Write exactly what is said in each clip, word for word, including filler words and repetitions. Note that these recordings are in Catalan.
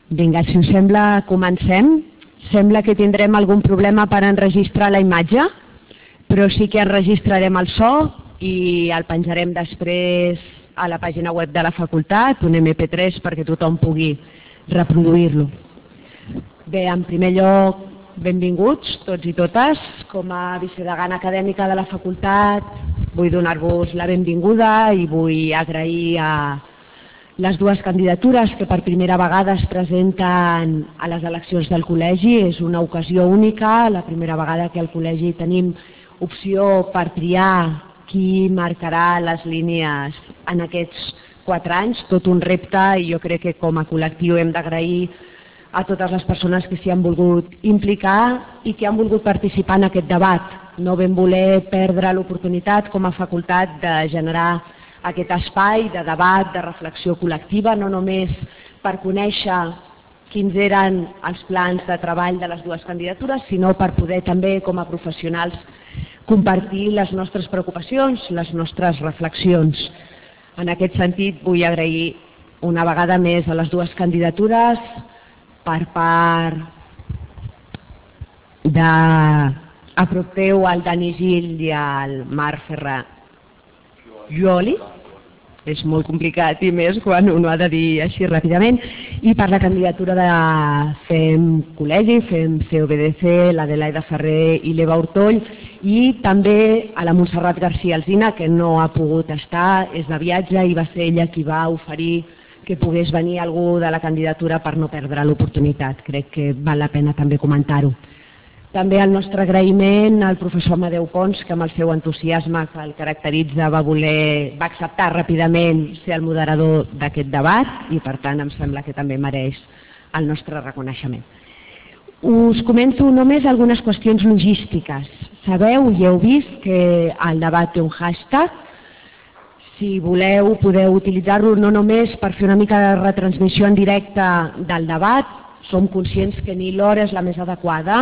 Vinga, si us sembla, comencem. Sembla que tindrem algun problema per enregistrar la imatge, però sí que enregistrarem el so i el penjarem després a la pàgina web de la facultat, un eme pe tres, perquè tothom pugui reproduir-lo. Bé, en primer lloc, benvinguts tots i totes. Com a vicedegana acadèmica de la facultat vull donar-vos la benvinguda i vull agrair a les dues candidatures que per primera vegada es presenten a les eleccions del col·legi. És una ocasió única, la primera vegada que al col·legi tenim opció per triar qui marcarà les línies en aquests quatre anys, tot un repte, i jo crec que com a col·lectiu hem d'agrair a totes les persones que s'hi han volgut implicar i que han volgut participar en aquest debat. No vam voler perdre l'oportunitat com a facultat de generar aquest espai de debat, de reflexió col·lectiva, no només per conèixer quins eren els plans de treball de les dues candidatures, sinó per poder també, com a professionals, compartir les nostres preocupacions, les nostres reflexions. En aquest sentit, vull agrair una vegada més a les dues candidatures per part de Apropteu, el Dani Gil i el Marc Ferrer Juoli. És molt complicat i més quan un ho ha de dir així ràpidament. I per la candidatura de Fem Col·legi, Fem ce o be de ce, l'Adelaida Ferrer i l'Eva Ortoll, i també a la Montserrat García Alsina, que no ha pogut estar, és de viatge i va ser ella qui va oferir que pogués venir algú de la candidatura per no perdre l'oportunitat. Crec que val la pena també comentar-ho. També el nostre agraïment al professor Amadeu Pons, que amb el seu entusiasme que el caracteritza va voler, va acceptar ràpidament ser el moderador d'aquest debat i per tant em sembla que també mereix el nostre reconeixement. Us comento només algunes qüestions logístiques. Sabeu i heu vist que el debat té un hashtag. Si voleu podeu utilitzar-lo no només per fer una mica de retransmissió en directe del debat, som conscients que ni l'hora és la més adequada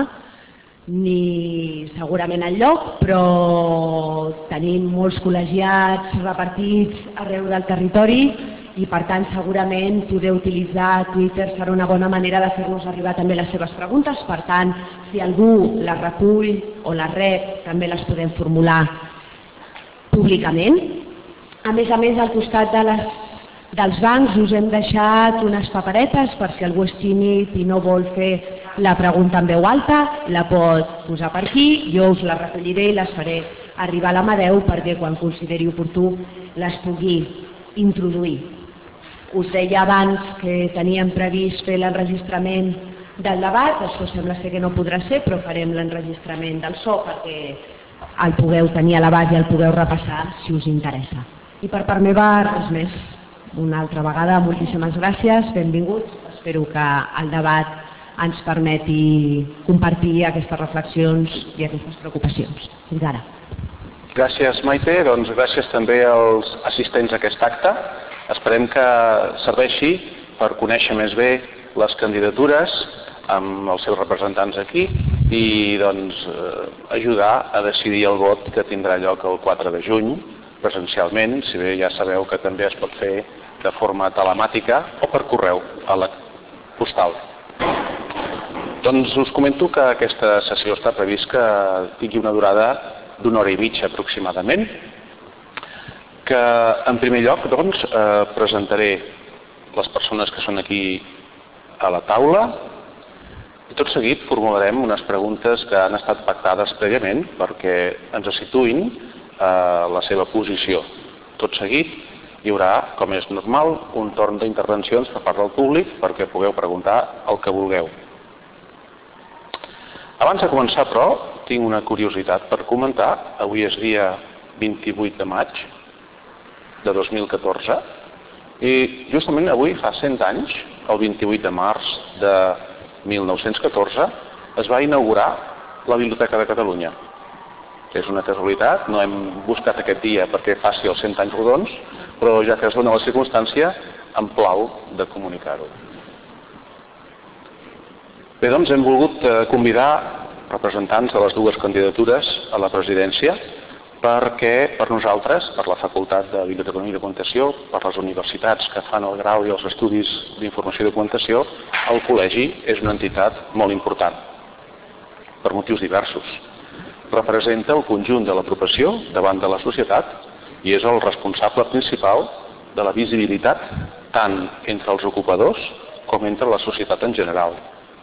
ni segurament el lloc, però tenim molts col·legiats repartits arreu del territori i per tant segurament poder utilitzar Twitter serà una bona manera de fer-nos arribar també les seves preguntes. Per tant, si algú les recull o les rep, també les podem formular públicament. A més a més, al costat de les, dels bancs us hem deixat unes paperetes per si algú és tímid i no vol fer la pregunta en veu alta, la pot posar per aquí, jo us la recolliré i les faré arribar a l'Amadeu perquè quan consideri oportú les pugui introduir. Us deia abans que teníem previst fer l'enregistrament del debat, això sembla ser que no podrà ser, però farem l'enregistrament del so perquè el pugueu tenir a l'abast i el pugueu repassar si us interessa. I per part meva, res més. Una altra vegada, moltíssimes gràcies, benvinguts. Espero que el debat ens permeti compartir aquestes reflexions i aquestes preocupacions. Fins ara. Gràcies, Maite. Doncs gràcies també als assistents a aquest acte. Esperem que serveixi per conèixer més bé les candidatures amb els seus representants aquí i doncs, ajudar a decidir el vot que tindrà lloc el quatre de juny presencialment, si bé ja sabeu que també es pot fer de forma telemàtica o per correu postal. Doncs us comento que aquesta sessió està previst que tingui una durada d'una hora i mitja aproximadament, que en primer lloc doncs, eh, presentaré les persones que són aquí a la taula i tot seguit formularem unes preguntes que han estat pactades prèviament perquè ens situïn eh, la seva posició. Tot seguit hi haurà, com és normal, un torn d'intervencions per part del públic perquè pugueu preguntar el que vulgueu. Abans de començar, però, tinc una curiositat per comentar. Avui és dia vint-i-vuit de maig de dos mil catorze i justament avui fa cent anys, el vint-i-vuit de març de mil nou-cents catorze, es va inaugurar la Biblioteca de Catalunya. És una casualitat, no hem buscat aquest dia perquè faci els cent anys rodons, però ja que es dona la circumstància, em plau de comunicar-ho. Bé, doncs hem volgut convidar representants de les dues candidatures a la presidència perquè per nosaltres, per la Facultat de Biblioteconomia i Documentació, per les universitats que fan el grau i els estudis d'informació i documentació, el col·legi és una entitat molt important, per motius diversos. Representa el conjunt de la professió davant de la societat i és el responsable principal de la visibilitat tant entre els ocupadors com entre la societat en general.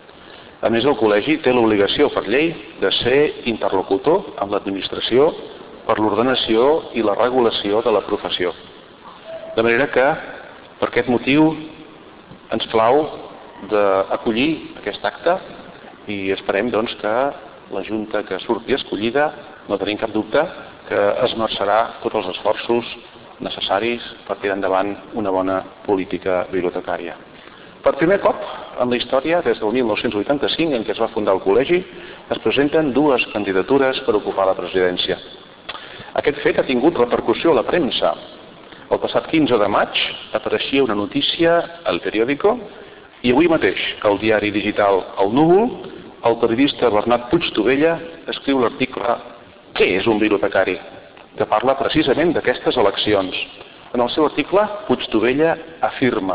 A més, el col·legi té l'obligació per llei de ser interlocutor amb l'administració per l'ordenació i la regulació de la professió. De manera que, per aquest motiu, ens plau d'acollir aquest acte i esperem doncs, que la Junta que surti escollida, no tenim cap dubte, que esmerçarà tots els esforços necessaris per tirar endavant una bona política bibliotecària. Per primer cop en la història, des del mil nou-cents vuitanta-cinc, en què es va fundar el col·legi, es presenten dues candidatures per ocupar la presidència. Aquest fet ha tingut repercussió a la premsa. El passat quinze de maig apareixia una notícia al periòdico i avui mateix, al diari digital El Núvol, el periodista Bernat Puigtovella escriu l'article «Què és un bibliotecari?», que parla precisament d'aquestes eleccions. En el seu article, Puigtovella afirma: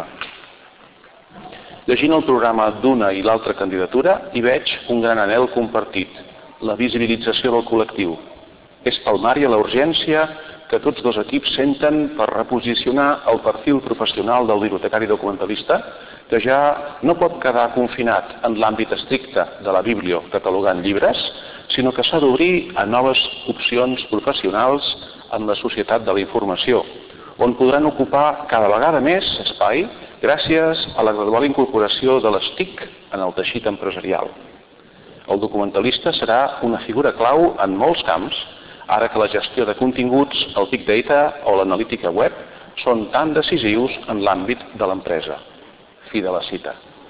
llegint el programa d'una i l'altra candidatura, hi veig un gran anhel compartit, la visibilització del col·lectiu. És palmària la urgència que tots dos equips senten per reposicionar el perfil professional del bibliotecari documentalista, que ja no pot quedar confinat en l'àmbit estricte de la biblio catalogant llibres, sinó que s'ha d'obrir a noves opcions professionals en la societat de la informació, on podran ocupar cada vegada més espai gràcies a la gradual incorporació de les TIC en el teixit empresarial. El documentalista serà una figura clau en molts camps, ara que la gestió de continguts, el Big Data o l'analítica web són tan decisius en l'àmbit de l'empresa. Fi de la cita.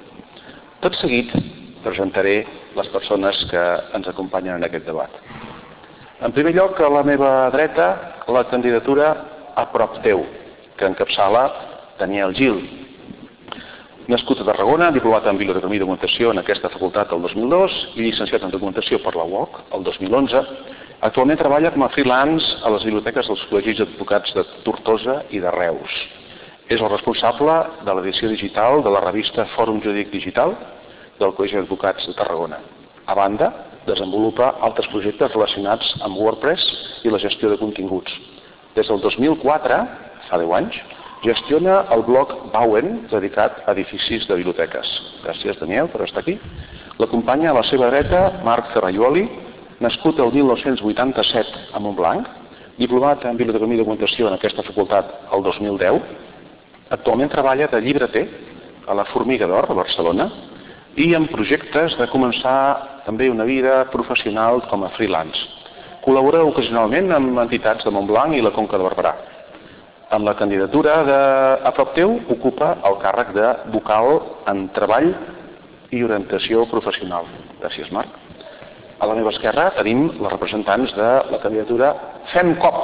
Tot seguit presentaré les persones que ens acompanyen en aquest debat. En primer lloc, a la meva dreta, la candidatura A prop teu, que encapçala Daniel Gil. Nascut a Tarragona, diplomat en Biblioteconomia i Documentació en aquesta facultat el dos mil dos i llicenciat en Documentació per la U O C el dos mil onze, actualment treballa com a freelance a les biblioteques dels col·legis d'advocats de Tortosa i de Reus. És el responsable de l'edició digital de la revista Fòrum Jurídic Digital del Col·legi d'Advocats de Tarragona. A banda, desenvolupa altres projectes relacionats amb WordPress i la gestió de continguts. Des del dos mil quatre, fa deu anys, gestiona el blog Bauen, dedicat a edificis de biblioteques. Gràcies, Daniel, per estar aquí. L'acompanya a la seva dreta Marc Ferraioli, nascut el mil nou-cents vuitanta-set a Montblanc, diplomat en Biblioteconomia i Documentació en aquesta facultat el dos mil deu. Actualment treballa de llibreter a la Formiga d'Or, a Barcelona, i en projectes de començar també una vida professional com a freelance. Col·labora ocasionalment amb entitats de Montblanc i la Conca de Barberà. En la candidatura de A prop teu ocupa el càrrec de vocal en treball i orientació professional. Gràcies, Marc. A la meva esquerra tenim les representants de la candidatura Fem Cop.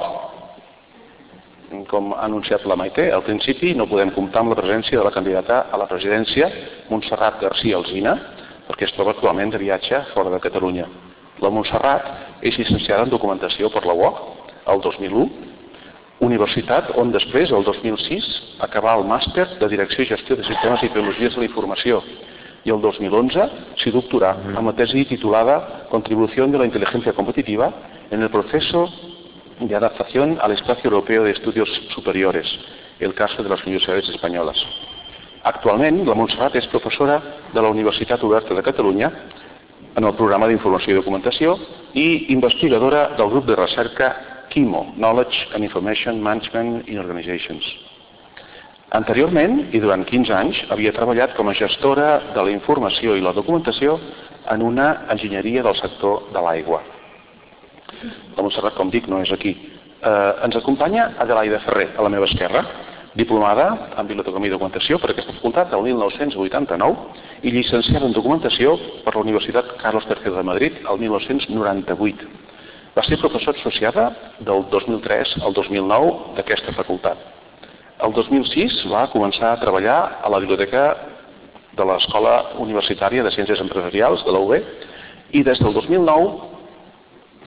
Com ha anunciat la Maite, al principi no podem comptar amb la presència de la candidata a la presidència, Montserrat García Alsina, perquè es troba actualment de viatge fora de Catalunya. La Montserrat és llicenciada en Documentació per la U O C el dos mil u, universitat on després, el dos mil sis, acabà el màster de Direcció i Gestió de Sistemes i Tecnologies de la Informació i el dos mil onze s'hi doctorà amb la tesi titulada Contribución de la Inteligencia Competitiva en el proceso de adaptación al Espacio Europeo de Estudios Superiores, el caso de las universidades españolas. Actualment, la Montserrat és professora de la Universitat Oberta de Catalunya en el programa d'Informació i Documentació i investigadora del grup de recerca KIMO, Knowledge and Information Management in Organizations. Anteriorment, i durant quinze anys, havia treballat com a gestora de la informació i la documentació en una enginyeria del sector de l'aigua. La Montserrat, com dic, no és aquí. Eh, ens acompanya Adelaida Ferrer, a la meva esquerra, diplomada en Biblioteconomia i Documentació per aquesta facultat el mil nou-cents vuitanta-nou i llicenciada en Documentació per la Universitat Carlos tercero de Madrid el mil nou-cents noranta-vuit. Va ser professora associada del dos mil tres al dos mil nou d'aquesta facultat. El dos mil sis va començar a treballar a la biblioteca de l'Escola Universitària de Ciències Empresarials de la U B i des del dos mil nou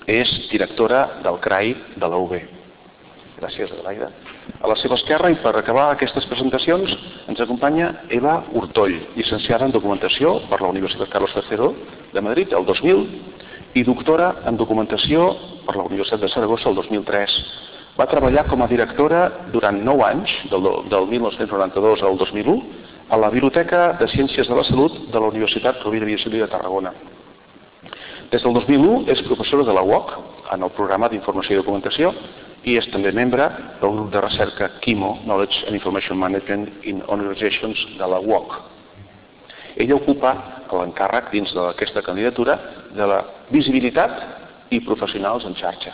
és directora del C R A I de la U B. Gràcies, Adelaida. A la seva esquerra, i per acabar aquestes presentacions, ens acompanya Eva Hurtoll, llicenciada en Documentació per la Universitat Carlos tercero de Madrid el dos mil i doctora en Documentació per la Universitat de Saragossa el dos mil tres. Va treballar com a directora durant nou anys, del mil nou-cents noranta-dos al dos mil u, a la Biblioteca de Ciències de la Salut de la Universitat Rovira i Virgili de Tarragona. Des del dos mil u és professora de la U O C en el programa d'Informació i Documentació i és també membre del grup de recerca KIMO, Knowledge and Information Management in Organizations de la U O C. Ella ocupa l'encàrrec dins d'aquesta candidatura de la visibilitat i professionals en xarxa.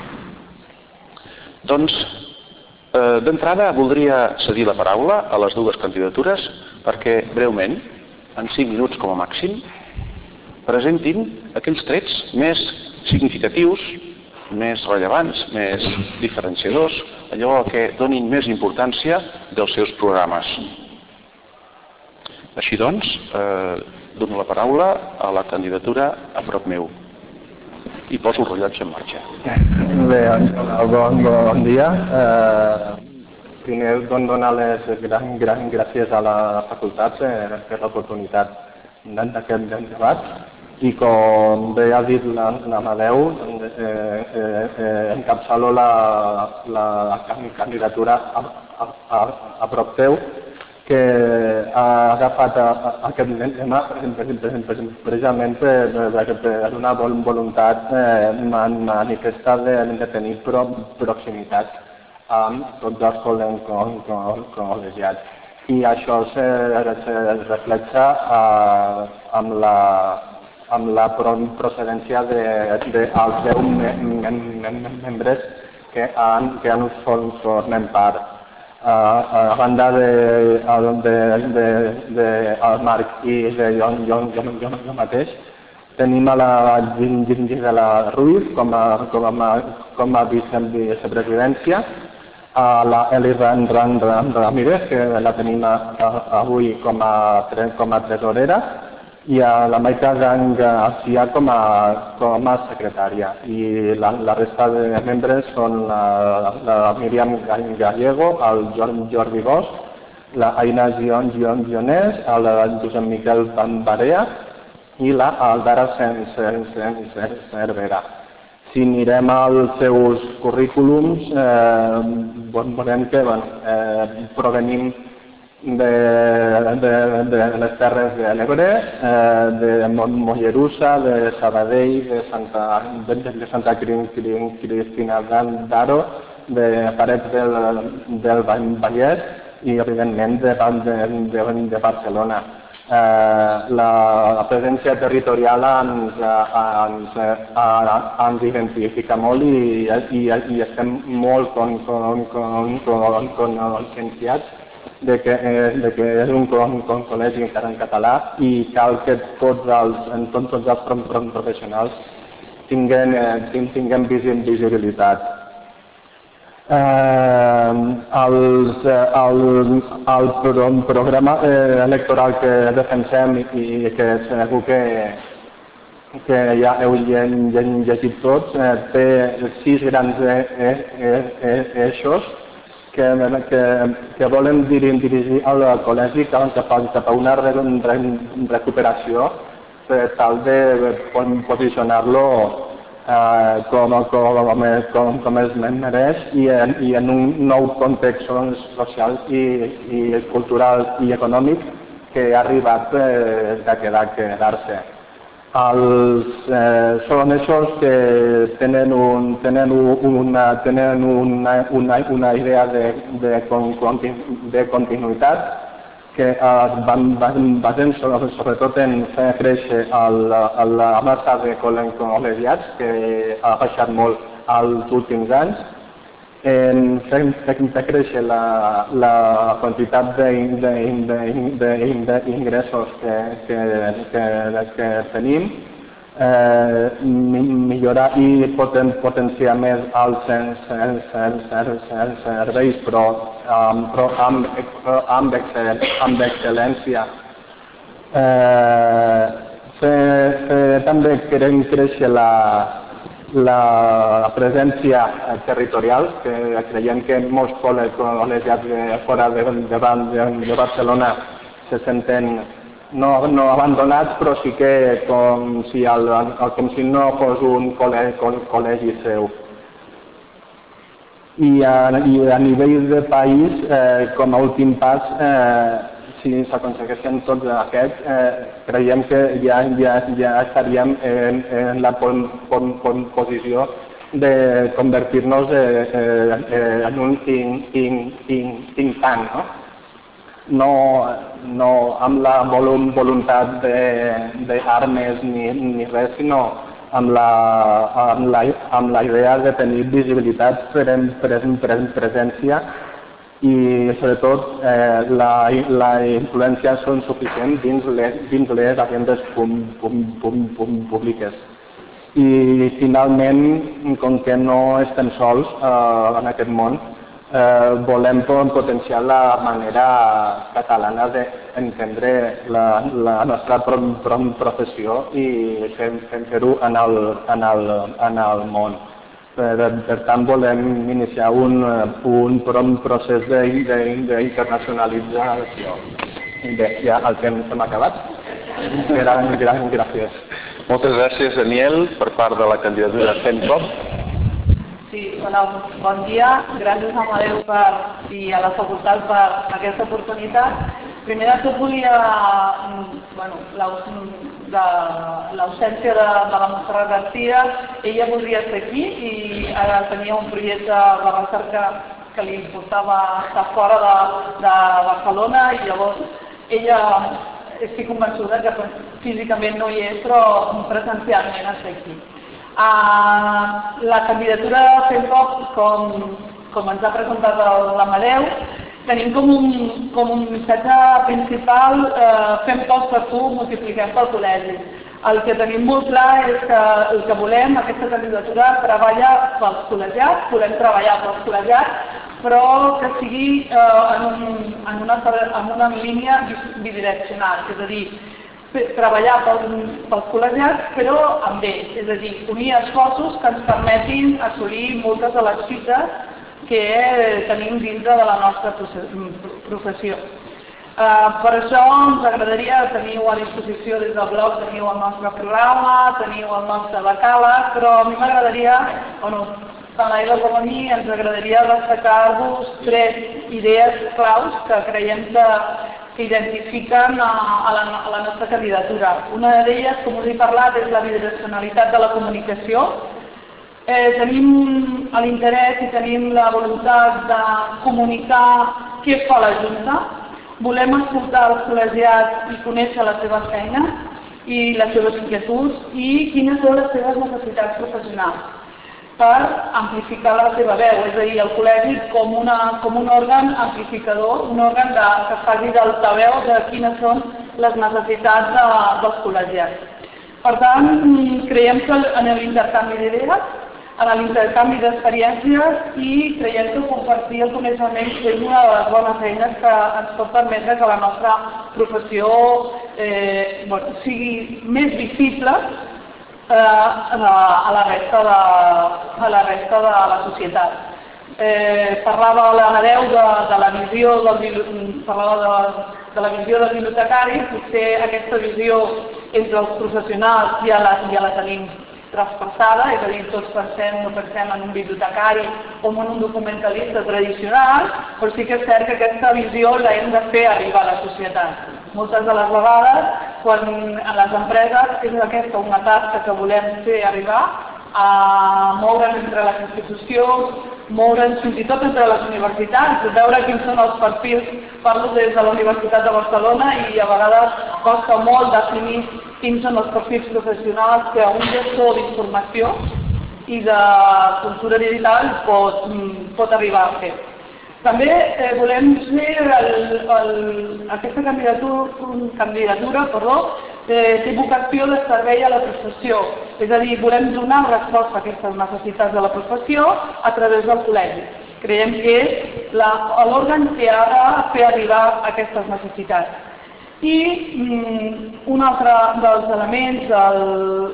Doncs, eh, d'entrada voldria cedir la paraula a les dues candidatures perquè breument, en cinc minuts com a màxim, presentin aquells trets més significatius, més rellevants, més diferenciadors, allò que donin més importància dels seus programes. Així doncs, eh, dono la paraula a la candidatura a prop meu. I poso el rellotge en marxa. Bé, bon, bon dia. Eh, primer, donar les gran, gran gràcies a la facultat per, per l'oportunitat d'aquest debat. I com bé ha dit l'Amadeu, eh, eh, eh, encapçalo la, la candidatura a, a, a, a prop teu, que ha agafat a, a aquest tema precisament per, per una voluntat eh, manifesta de, de tenir pro, proximitat amb tots els col·legiats. I això es reflexa eh, amb la amb la procedència dels deu membres que han, que han formen part. A banda del Marc i de jo mateix, tenim a la Gisela Ruiz com a, com a, com a vicepresidència, a la Eli Ramírez, que la tenim avui com a, com a tresorera, i a la Maika Garcia com a, com a secretària. I la, la resta de membres són la, la Míriam Gallego, el Jordi Bosch, la Aina Gion Gion Gionès, el Josep Miquel Barea i la Aldara Cervera. Si mirem als seus currículums, eh, veurem que bueno, eh, provenim de, de, de les Terres de l'Ebre, eh, de Mollerussa, de Sabadell, de Santa, de, de Santa Cristina d'Aro, de Parets del, del Vallès i, evidentment, de, de, de, de Barcelona. Eh, la presència territorial ens, ens, ens identifica molt i, i, i estem molt con, con, con, con, conscienciats de que, de que és un, un, un col·legi encara en català i cal que tots els, tots els professionals tinguin, tinguin visibilitat. Eh, els, el, el programa electoral que defensem i que segur que, que ja heu llegit tots, té sis grans eixos que, que, que volen dirigir al col·legi cap a una recuperació per tal de posicionar-lo eh, com, com, com, com es mereix i en, i en un nou context social i, i cultural i econòmic que ha arribat eh, a quedar-se. Els, eh, són eixos que tenen, un, tenen, una, tenen una, una, una idea de, de, de continuïtat que es van, van basen sobretot en fer créixer el, la massa de col·legiats, que ha baixat molt els últims anys, en fer, fer créixer la, la quantitat d'ingressos que, que, que, que tenim, eh, millorar i poten, potenciar més els serveis, però, però amb, amb, excel, amb excel·lència. Eh, fer, fer també querem créixer la la presència territorial, que creiem que molts col·legiats fora de, de, de Barcelona se senten no, no abandonats, però sí que com si, el, el, com si no fos un col·legi, col·legi seu. I a, i a nivell de país, eh, com a últim pas, eh, si s'aconsegueixen tots aquests, eh, creiem que ja, ja, ja estaríem en, en la pon, pon, pon posició de convertir-nos eh, eh, en un think, think, think, think tank, no? No, no amb la volum, voluntat d'armes ni, ni res, sinó amb la, amb, la, amb la idea de tenir visibilitat, presència i sobretot eh, la, la influència són suficient dins les, dins les agendes pum, pum, pum, pum, públiques. I finalment, com que no estem sols eh, en aquest món, eh, volem potenciar la manera catalana d'entendre la, la nostra professió i fer-ho en, el, en, el, en el món. Per, per tant, volem iniciar un, un procés d'internacionalització. Bé, ja el temps hem acabat. Gran, gran, gràcies. Moltes gràcies, Daniel, per part de la candidatura FemCop. Sí, bueno, bon dia. Gràcies a Amadeu per, i a la facultat per aquesta oportunitat. Primer de tot volia, bueno, l'ausència de, de la Montserrat Garcia, ella voldria ser aquí i ara tenia un projecte de recerca que li importava estar fora de, de Barcelona i llavors ella, estic convençuda que físicament no hi és, però presencialment està aquí. Uh, la candidatura de FemCop, com, com ens ha presentat l'Amadeu, tenim com un, com un missatge principal, eh, fem poc per tu, multipliquem pel col·legi. El que tenim molt clar és que el que volem, aquesta candidatura, treballa pels col·legiats, volem treballar pels col·legiats, però que sigui eh, en, un, en, una, en una línia bidireccional, és a dir, treballar pels, pels col·legiats, però amb ells, és a dir, unir esforços que ens permetin assolir moltes de les fites que tenim dintre de la nostra professió. Uh, per això ens agradaria, teniu a disposició des del blog, teniu el nostre programa, teniu el nostre decàleg, però a mi m'agradaria, bueno, tant a Eva com a mi, ens agradaria destacar-vos tres idees claus que creiem que, que identifiquen a, a, la, a la nostra candidatura. Una d'elles, com us he parlat, és la bidireccionalitat de la comunicació. Eh, tenim l'interès i tenim la voluntat de comunicar què fa la Junta. Volem escoltar els col·legiats i conèixer les seves feines i les seves inquietuds i quines són les seves necessitats professionals per amplificar la seva veu, és a dir, el col·legi com, una, com un òrgan amplificador, un òrgan de, que faci d'altaveu de quines són les necessitats de, dels col·legiats. Per tant, creiem que en l'intercanvi d'idees, en l'intercanvi d'experiències i creiem que compartir el coneixement és una de les bones eines que ens pot permetre que la nostra professió eh, bueno, sigui més visible eh, a, la resta de, a la resta de la societat. Eh, parlava l'Amadeu de, de la visió del, parlava de, de la visió del bibliotecari, potser aquesta visió entre els professionals ja la, ja la tenim traspassada, és a dir, tots pensem, no pensem en un bibliotecari o en un documentalista tradicional, però sí que és cert que aquesta visió l'hem de fer arribar a la societat. Moltes de les vegades, quan a les empreses és aquesta una tasca que volem fer arribar, a moure'ns entre les institucions, moure'ns fins i tot entre les universitats, veure quins són els perfils, parlo des de la Universitat de Barcelona i a vegades costa molt definir quins són els perfils professionals que un gestor d'informació i de cultura digital pot, pot arribar a fer. També eh, volem fer el, el, aquesta candidatura, candidatura perdó, eh, té vocació de servei a la professió, és a dir, volem donar resposta a aquestes necessitats de la professió a través del col·legi. Creiem que és l'òrgan que ha de fer arribar aquestes necessitats. I mm, un altre dels elements del,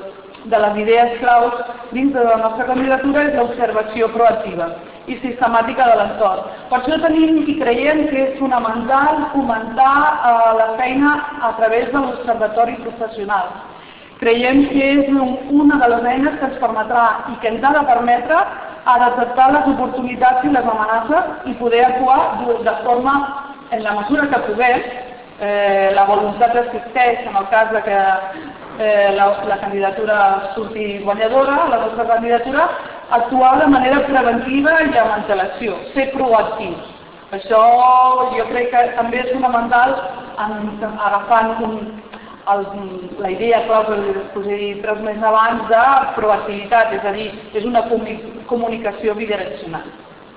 de les idees claus dins de la nostra candidatura és l'observació proactiva i sistemàtica de l'entorn. Per això tenim i creiem que és fonamental fomentar eh, la feina a través de l'observatori professional. Creiem que és una de les eines que ens permetrà i que ens ha de permetre a detectar les oportunitats i les amenaces i poder actuar de forma, en la mesura que puguem, eh, la voluntat existeix en el cas de que eh, la, la candidatura surti guanyadora, la nostra candidatura, actuar de manera preventiva i amb antelació, ser proactius. Això jo crec que també és fonamental en, agafant un, el, la idea clau que us he dit tres mesos abans de proactivitat, és a dir, és una comunicació bidireccional.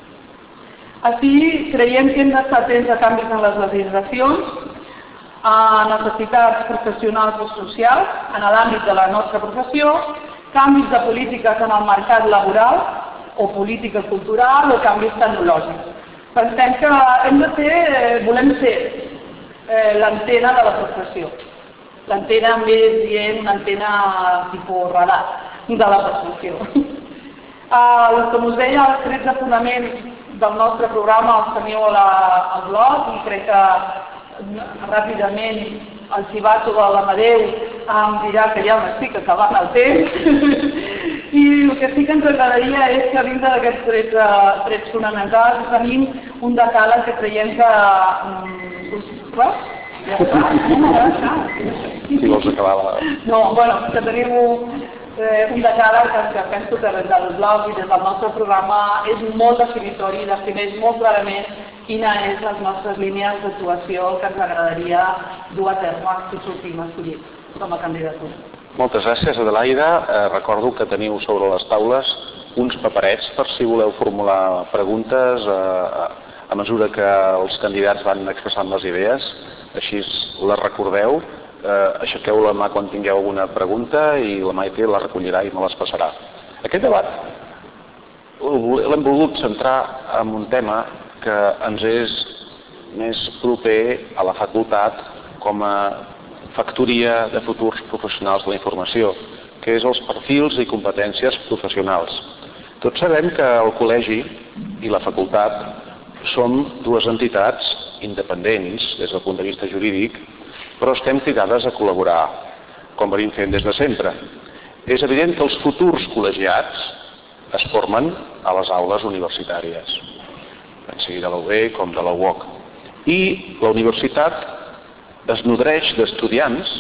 Així, creiem que hem d'estar atents a canvis en les legislacions, a necessitats professionals o socials en l'àmbit de la nostra professió, canvis de polítiques en el mercat laboral o política cultural o canvis tecnològics. Pensem que hem de ser, volem ser eh, l'antena de la professió. L'antena més dient una antena tipus radar de la professió. El, com us deia, els tretze fonaments del nostre programa els teniu al blog i crec que ràpidament el xivato de l'Amadeu em dirà que ja m'estic acabant el temps i el que sí que ens agradaria és que dins d'aquests tretze trets fonamentals tenim un decàleg que creiem que... Què? Ja està? No, ja està. Si vols acabar la... No, bueno, que tenim un, eh, un decàleg que, que penso que des del blog i des del nostre programa és molt definitori i defineix molt clarament quines són les nostres línies d'actuació que ens agradaria dur a terme si sortim escollits com a candidatura. Moltes gràcies, Adelaida. Eh, recordo que teniu sobre les taules uns paperets per si voleu formular preguntes eh, a mesura que els candidats van expressant les idees. Així les recordeu. Eh, aixequeu la mà quan tingueu alguna pregunta i la Maite la recollirà i me les passarà. Aquest debat l'hem volgut centrar en un tema que ens és més proper a la facultat com a factoria de futurs professionals de la informació, que és els perfils i competències professionals. Tots sabem que el col·legi i la facultat som dues entitats independents des del punt de vista jurídic, però estem cridades a col·laborar, com venim fent des de sempre. És evident que els futurs col·legiats es formen a les aules universitàries, tant sigui de la U B com de la U O C. I la universitat es nodreix d'estudiants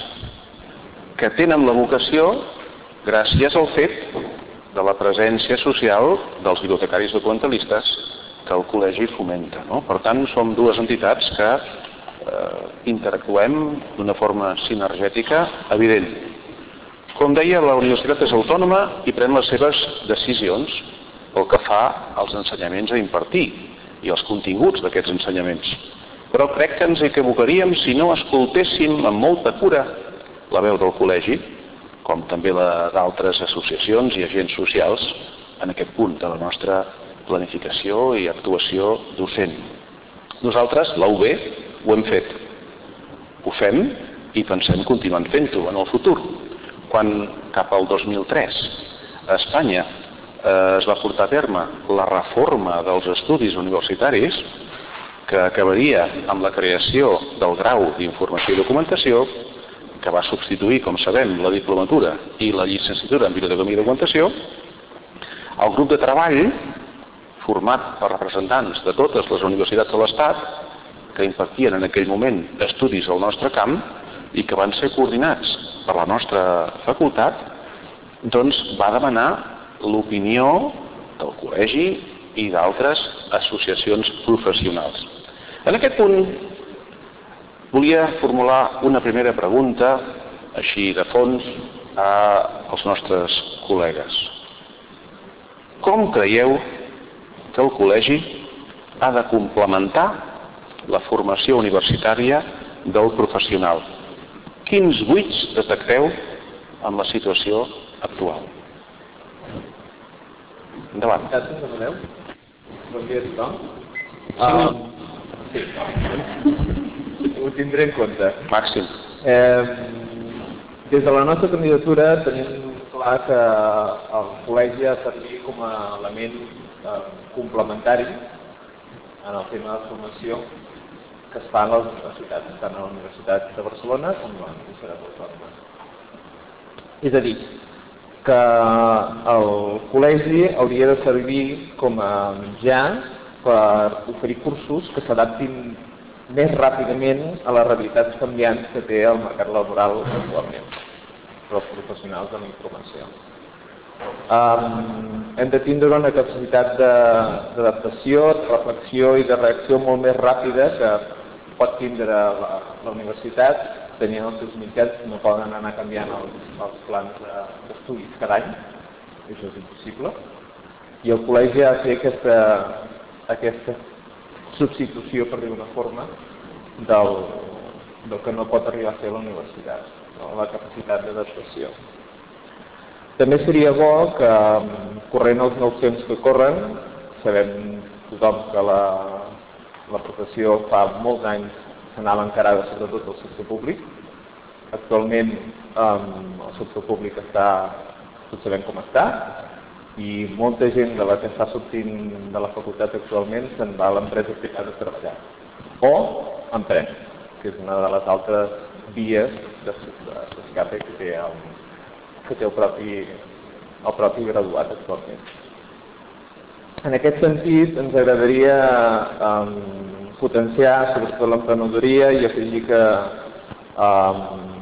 que tenen la vocació gràcies al fet de la presència social dels bibliotecaris documentalistes que el col·legi fomenta. No? Per tant, som dues entitats que eh, interactuem d'una forma sinergètica evident. Com deia, la universitat és autònoma i pren les seves decisions pel que fa als ensenyaments a impartir i els continguts d'aquests ensenyaments. Però crec que ens equivocaríem si no escoltéssim amb molta cura la veu del col·legi, com també la d'altres associacions i agents socials, en aquest punt de la nostra planificació i actuació docent. Nosaltres, la U B, ho hem fet. Ho fem i pensem continuant fent-ho en el futur. Quan cap al dos mil tres a Espanya es va portar a terme la reforma dels estudis universitaris, que acabaria amb la creació del grau d'Informació i Documentació, que va substituir, com sabem, la diplomatura i la llicenciatura en Biblioteconomia i Documentació, el grup de treball, format per representants de totes les universitats de l'Estat, que impartien en aquell moment estudis al nostre camp i que van ser coordinats per la nostra facultat, doncs va demanar l'opinió del col·legi i d'altres associacions professionals. En aquest punt volia formular una primera pregunta, així de fons, als nostres col·legues. Com creieu que el col·legi ha de complementar la formació universitària del professional? Quins buits detecteu en la situació actual? Endavant. Gràcies, Amadeu. Bon dia a tothom. Uh, sí, ho tindré en compte. Màxim. Eh, des de la nostra candidatura tenim clar comentava que el col·legi ha de servir com a element complementari en el tema de formació que es fa a les universitats, tant a la Universitat de Barcelona com a la Universitat Autònoma. És a dir, que el col·legi hauria de servir com a mitjà per oferir cursos que s'adaptin més ràpidament a les realitats canviants que té el mercat laboral actualment per als professionals de la informació. Um, hem de tindre una capacitat d'adaptació, de, de reflexió i de reacció molt més ràpida que pot tindre la, la universitat tenint els seus mitjans, no poden anar canviant els, els plans d'estudis cada any, això és impossible, i el col·legi ha de fer aquesta, aquesta substitució, per dir una forma, del, del que no pot arribar a fer la universitat, no? La capacitat d'adaptació. També seria bo que, corrent els nous temps que corren, sabem tothom que la, la professió fa molts anys s'anava encarada sobretot al sector públic. Actualment eh, el sector públic està, tots sabem com està, i molta gent de la que està sortint de la facultat actualment se'n va a l'empresa privada a treballar. O emprèn, que és una de les altres vies d'escape que té el, que té el propi, el propi graduat actualment. En aquest sentit, ens agradaria um, potenciar sobretot l'emprenedoria i afegir que um,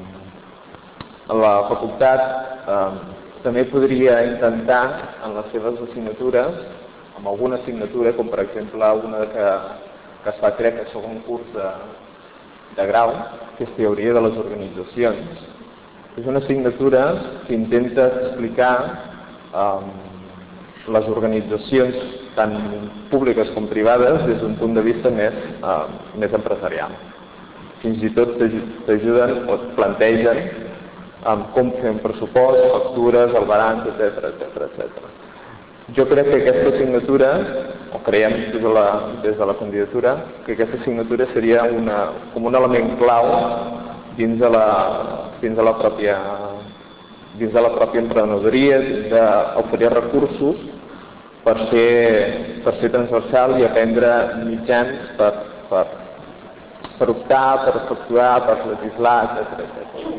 la facultat um, també podria intentar en les seves assignatures, amb alguna assignatura, com per exemple una que, que es fa crec a segon curs de, de grau, que és teoria de les organitzacions. És una assignatura que intenta explicar um, les organitzacions tant públiques com privades des d'un punt de vista més, uh, més empresarial. Fins i tot t'ajuden o et plantegen um, com fer un pressupost, factures, el balanç, etcètera, etcètera, etcètera. Jo crec que aquesta assignatura, o creiem des de la, des de la candidatura, que aquesta assignatura seria una, com un element clau dins de la, dins de la pròpia dins de la pròpia emprenedoria, dins d'oferir recursos per ser, per ser transversal i aprendre mitjans per, per, per optar, per efectuar, per legislar, etcètera, etcètera.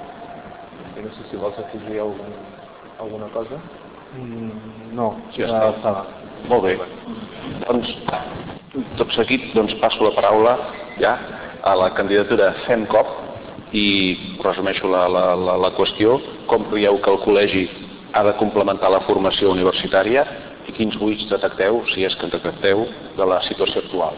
No sé si vols afegir algun, alguna cosa. Mm, no, sí, ja està. Molt bé. Doncs, tot seguit, doncs, passo la paraula ja a la candidatura FEMCOP i resumeixo la, la, la, la qüestió. Com creieu que el col·legi ha de complementar la formació universitària i quins buits detecteu, si és que en detecteu, de la situació actual?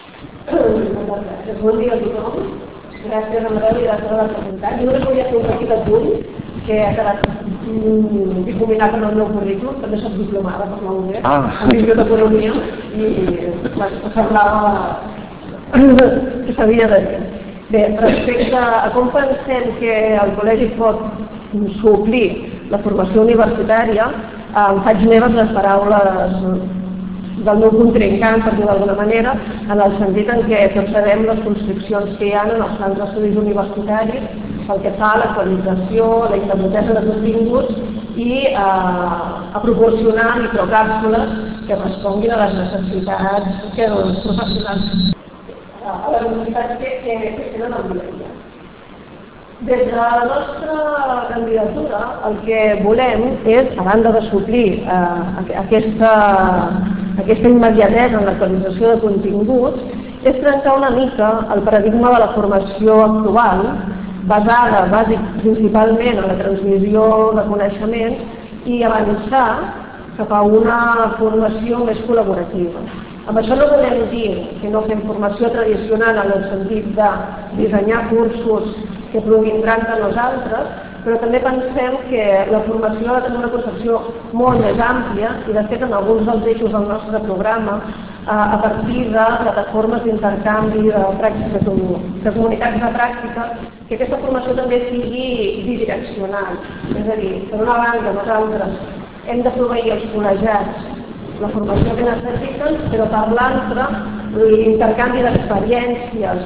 Bon dia a tothom. Gràcies a Marel i gràcies a la representant. Jo només volia fer un petit apunt que ha quedat mm, difuminat en el meu currículum. També soc diplomada per la U D E, ah. en biblioteconomia, i bueno, semblava que s'havia de dir. Bé, respecte a com pensem que el col·legi pot suplir la formació universitària, em faig meves les paraules del meu contrincant, per dir d'alguna manera, en el sentit en què tots sabem les constriccions que hi ha en els plans d'estudis universitaris pel que fa a l'actualització, la immediatesa de continguts i eh, a proporcionar microcàpsules que responguin a les necessitats que els professionals a les necessitats que, que, que tenen el dia a dia. Des de la nostra candidatura el que volem és, a banda de suplir eh, aquesta, aquesta immediatesa en l'actualització de continguts, és trencar una mica el paradigma de la formació actual, basada bàsic, principalment en la transmissió de coneixements i avançar cap a una formació més col·laborativa. Amb això no volem dir que no fem formació tradicional en el sentit de dissenyar cursos que provindran de nosaltres, però també pensem que la formació ha de tenir una concepció molt més àmplia i de fet en alguns dels eixos del nostre programa a partir de plataformes d'intercanvi de, pràctica, de comunitats de pràctica, que aquesta formació també sigui bidireccional. És a dir, per una banda nosaltres hem de proveir els col·legiats la formació que necessiten, però per l'altra l'intercanvi d'experiències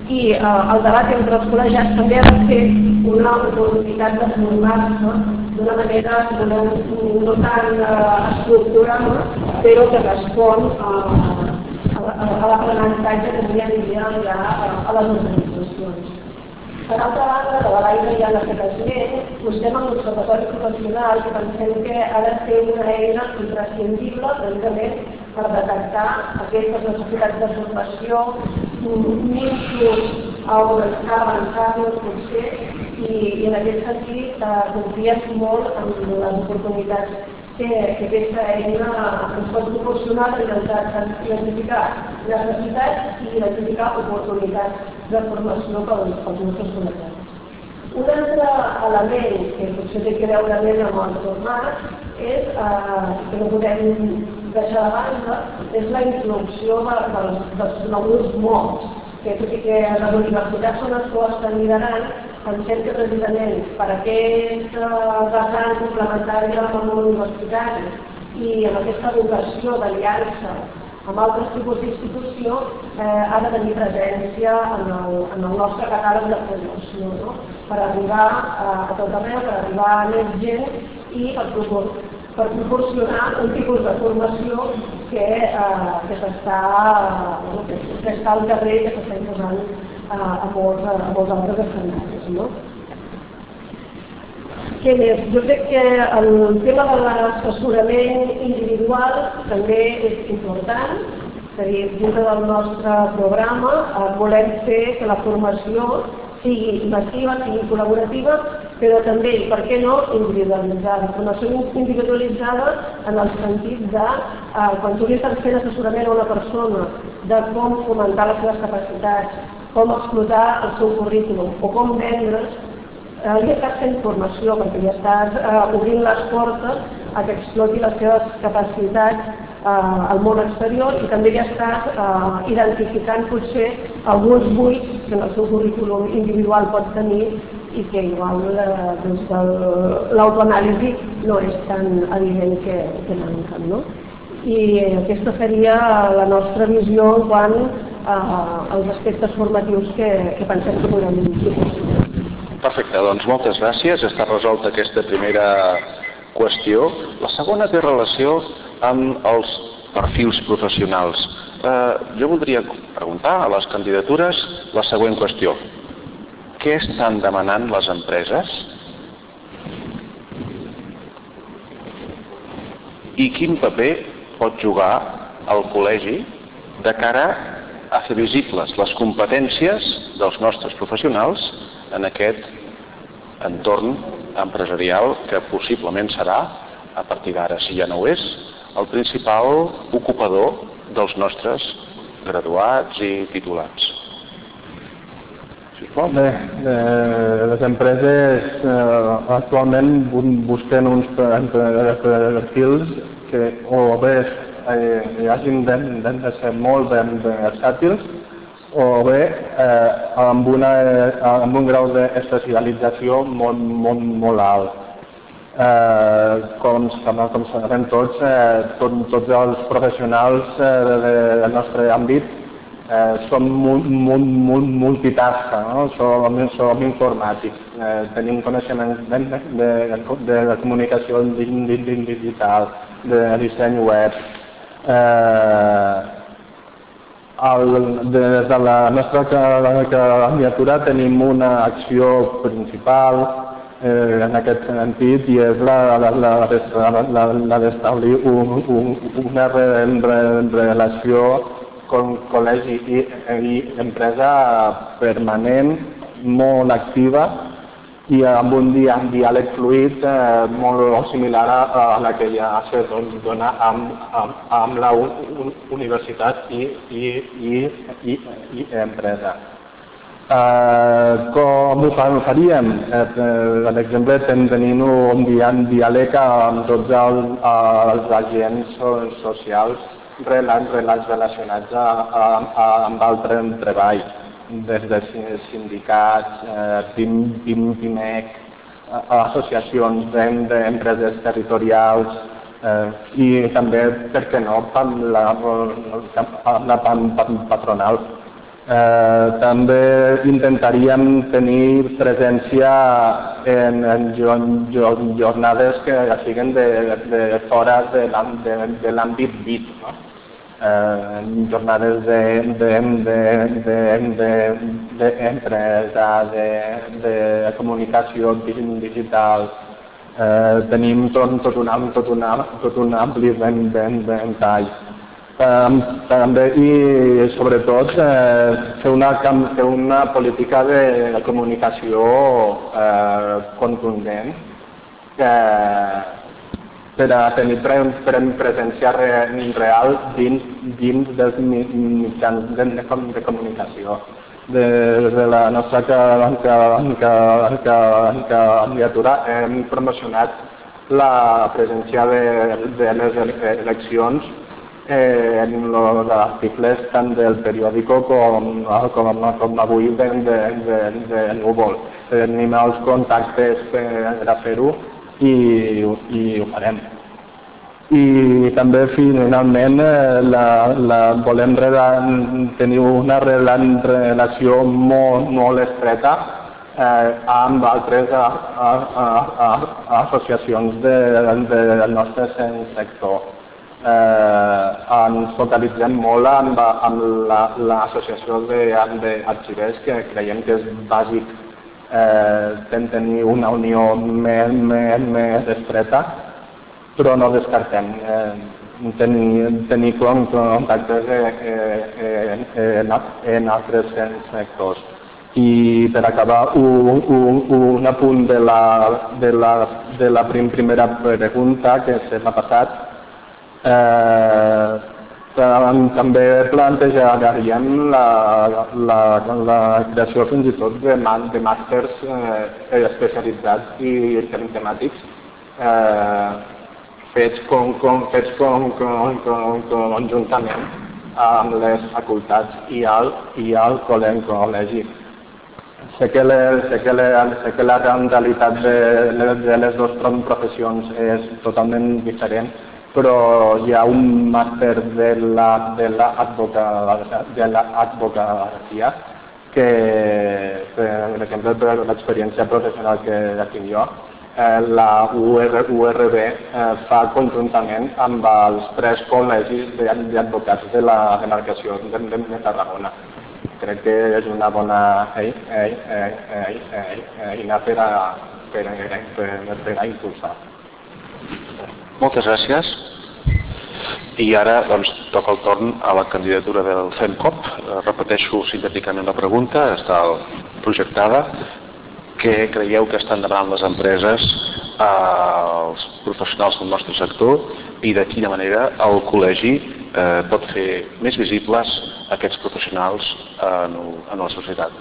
I el debat entre els col·legiats també ha de ser una oportunitat de formar-se d'una manera no tan estructurada, però que respon a l'aprenentatge que avui en dia hi ha a les organitzacions. Per altra banda, de la Laia ja l'ha fet esment, vostè amb l'observatori professional que pensem que ha de ser una eina imprescindible precisament per detectar aquestes necessitats de formació, nichos a on està avançant potser, i en aquest sentit confiem molt en les oportunitats que aquesta eina ens pot proporcionar per identificar necessitats i identificar oportunitats de formació pels nostres col·legiats. Un altre element que potser té a veure més amb el format és, que no podem deixar de banda, és la introducció dels nous mots, que tot i que les universitats són les que ho estan liderant, pensem que precisament per aquest vessant complementari del món universitari i amb aquesta vocació d'aliança amb altres tipus d'institució ha de tenir presència en el nostre catàleg de formació, per arribar a tot arreu, per arribar a més gent i per proporcionar un tipus de formació que s'està al carrer, que s'està imposant a molts altres escenaris. Què més? Jo crec que el tema de l'assessorament individual també és important, és a dir, dintre del nostre programa volem fer que la formació sigui massiva, sigui col·laborativa, però també, i per què no, individualitzada. Formació individualitzada en el sentit de, quan tu li estàs fent assessorament a una persona, de com fomentar les seves capacitats, com explotar el seu currículum o com vendre's, li estàs fent formació perquè li estàs obrint les portes a que exploti les seves capacitats al món exterior i també li estàs identificant potser alguns buits que en el seu currículum individual pot tenir i que igual des de l'autoanàlisi no és tan evident que manquen. I aquesta seria la nostra visió en quant als aspectes formatius que pensem que podem proporcionar. Perfecte, doncs moltes gràcies. Està resolta aquesta primera qüestió. La segona té relació amb els perfils professionals. Jo voldria preguntar a les candidatures la següent qüestió. Què estan demanant les empreses? I quin paper pot jugar el col·legi de cara a fer visibles les competències dels nostres professionals en aquest entorn empresarial que possiblement serà, a partir d'ara, si ja no ho és, el principal ocupador dels nostres graduats i titulats. Bé, les empreses actualment busquen uns perfils que o bé hagin de ser molt ben versàtils o bé amb un grau d'especialització molt alt. Com sabem tots, tots els professionals del nostre àmbit som multitasca, som informàtics, tenim coneixements de comunicació digital, de disseny web. Des de la nostra candidatura tenim una acció principal en aquest sentit i és la d'establir una relació col·legi i empresa permanent, molt activa i amb un diàleg fluid molt similar a la que ja es dona amb la universitat i empresa. Com ho faríem? Per exemple, tenim un diàleg amb tots els agents socials relats relacionats amb el treball, des de sindicats, PIMEC, associacions d'empreses territorials i també, per què no, amb la patronal. Eh, també intentaríem tenir presència en, en jornades que siguin de, de fora de l'àmbit B I T, no? Eh, jornades d'empresa, de, de, de comunicació digital. Eh, tenim tot, tot, un, tot, una, tot un ampli ventall. Um, també i sobretot eh, fer, una, fer una política de comunicació eh, contundent eh, per a tenir pre, pre, presència re, real dins, dins dels mitjans de, de comunicació. Des de la nostra candidatura hem promocionat la presència de, de les eleccions Eh, en els articles tant del periòdico com, com, com avui de, de, de, de Núvol. Tenim els contactes per a fer-ho i, i ho farem. I també finalment la, la, volem tenir una relació molt, molt estreta eh, amb altres a, a, a, a associacions de, de, del nostre sector. Eh, ens focalitzem molt amb, amb l'associació la, d'arxivers, que creiem que és bàsic eh, tenir una unió més, més, més estreta, però no descartem eh, tenir, tenir contactes eh, eh, en, en altres sectors. I per acabar, un, un, un apunt de la, de la, de la primera pregunta que se m'ha passat. Eh, també plantejaríem la, la, la creació fins i tot de, de màsters eh, especialitzats i temàtics eh, fets, com, com, fets com, com, com, conjuntament amb les facultats i al, i al col·legi. Sé que, le, sé, que le, sé que la realitat de, de les dues professions és totalment diferent, però hi ha un màster de l'advocacia que, per exemple, per l'experiència professional que tinc jo, la U R B fa conjuntament amb els tres col·legis d'advocats de la demarcació de Tarragona. Crec que és una bona eina per a impulsar. Moltes gràcies. I ara doncs, toca el torn a la candidatura del CEMCOP. Repeteixo sintèticament la pregunta, està projectada. Què creieu que estan demanant les empreses als professionals del nostre sector i de quina manera el col·legi eh, pot fer més visibles aquests professionals en, en la societat?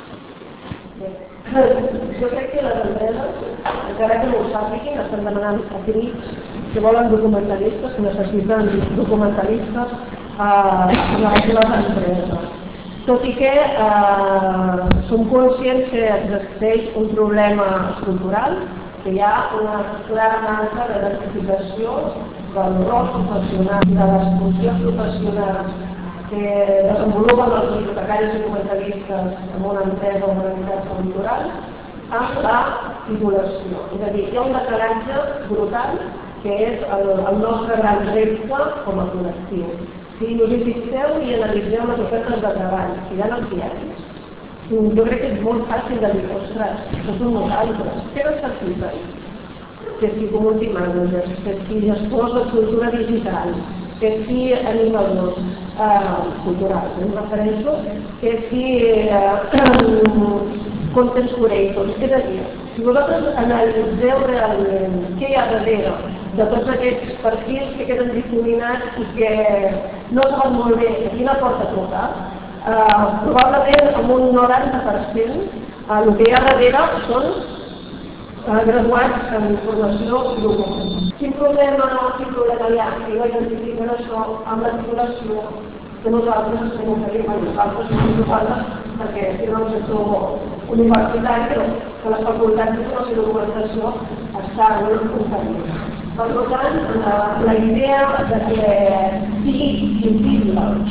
Jo crec que les empreses, encara que no ho sàpiguin, estan demanant a crits que volen documentalistes, que necessiten documentalistes a les seves empreses. Tot i que eh, som conscients que existeix un problema estructural, que hi ha una clara manca d'identificació del rol professional i de les funcions professionals que desenvolupen els bibliotecaris i documentalistes en una empresa o una entitat cultural amb la titulació. És a dir, hi ha un decalatge brutal que és el, el nostre gran repte com a col·lectiu. Si us hi fixeu i analitzeu les ofertes de treball que hi ha als diaris, jo crec que és molt fàcil de dir, ostres, això som nosaltres, què necessiten? Que si community managers, que si gestors de cultura digital, que si animadors eh, culturals, em refereixo, que si eh, content curators. És a dir, si vosaltres analitzeu realment què hi ha darrere de tots aquests perfils que queden difuminats i que no saben molt bé a quina porta trucar, eh, probablement amb un noranta per cent eh, el que hi ha darrere són eh, graduats en formació i documentació. Quin problema, quin problema hi ha? Que no identifiquen això amb la titulació que nosaltres estem oferint a nosaltres, no nosaltres, perquè tenen un sector universitari, però que les facultats de formació i documentació estan oferint. Per tant, la, la idea de que sigui visible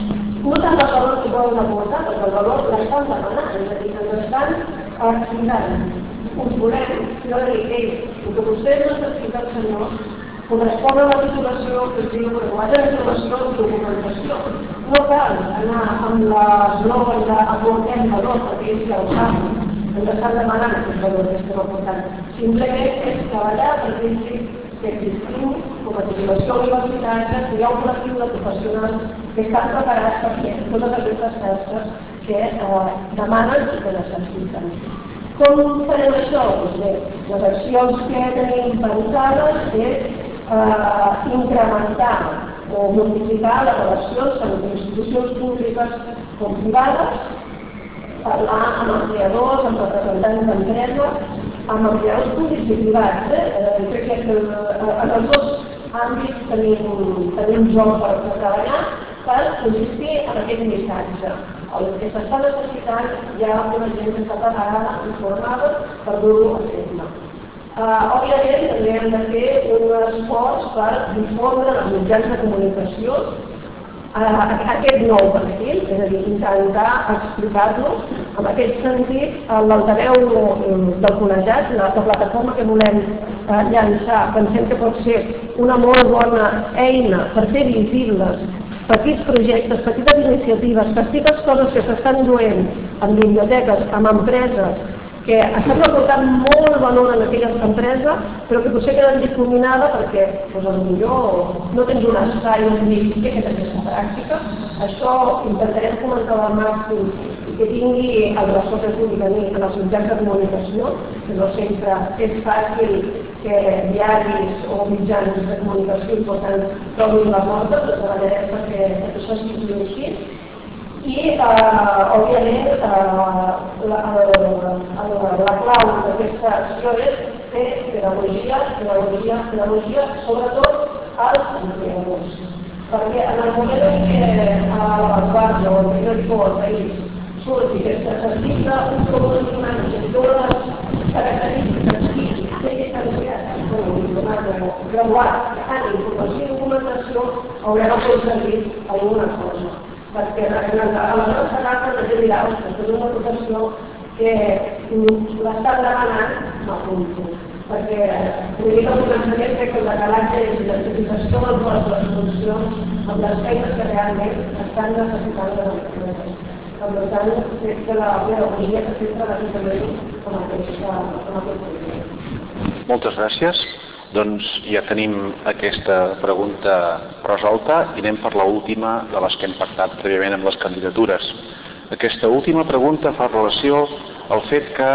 no tant el valor que volen aportar, perquè el valor l'estan demanant, és a dir, ens estan explicant. Us volem, jo dic, ei, el que vostès ens expliquen, senyors, correspon a la titulació que es diu Graduat en Informació i Documentació. No cal anar amb l'eslògan d'aportem valor, perquè ells ja ho saben, ens estan demanant aquest valor que estem aportant. Simplement és treballar perquè ells que existim com a titulació universitària, que hi ha un col·lectiu de professionals que estan preparats per fer totes aquestes tasques que eh, demanen i que necessiten. Com farem això? Doncs bé, les accions que tenim pensades és eh, incrementar o multiplicar les relacions amb institucions públiques com privades, parlar amb empleadors, amb representants d'empreses, amb empleadors públics i privats. Eh? Eh, crec que eh, en els dos àmbits tenim, tenim joc per, per treballar per insistir en aquest missatge. El que s'està necessitant hi ha una gent que està preparada i formada per dur-ho a terme. Uh, òbviament també hem de fer un esforç per difondre els mitjans de comunicació uh, aquest nou perfil, és a dir, intentar explicar-nos. En aquest sentit, l'altaveu del col·legiat, la, la plataforma que volem uh, llançar, pensem que pot ser una molt bona eina per fer visibles petits projectes, petites iniciatives, petites coses que s'estan duent en biblioteques, amb empreses, que estan aportant molt valor en aquelles empreses, però que potser queden difuminades perquè doncs, potser no tens un espai on dir què és aquesta pràctica. Això intentarem comentar al màxim i que tingui el ressò que pugui tenir en els mitjans de comunicació, que no sempre és fàcil que diaris o mitjans de comunicació importants trobin la porta, però treballarem perquè això sigui així. I, eh, òbviament, eh, la, la, la clau d'aquesta acció és fer pedagogia, pedagogia, pedagogia, sobretot als empleadors. Perquè en el moment en què a l'avantguarda o el primer del país surti que es necessita un comunicant que totes les característiques i té llicenciat o diplomat o graduat en informació i documentació, haurem aconseguit alguna cosa. Perquè aleshores serà que la gent dirà, ostres, és una professió que l'estan demanant, no apunto. Perquè, ho dic al començament, crec que el decalatge és l'identificació de les funcions amb les feines que realment estan necessitant de les empreses. Per tant, crec que la pedagogia que sempre va també amb aquest projecte. Moltes gràcies. Doncs ja tenim aquesta pregunta resolta i anem per l'última de les que hem pactat prèviament amb les candidatures. Aquesta última pregunta fa relació al fet que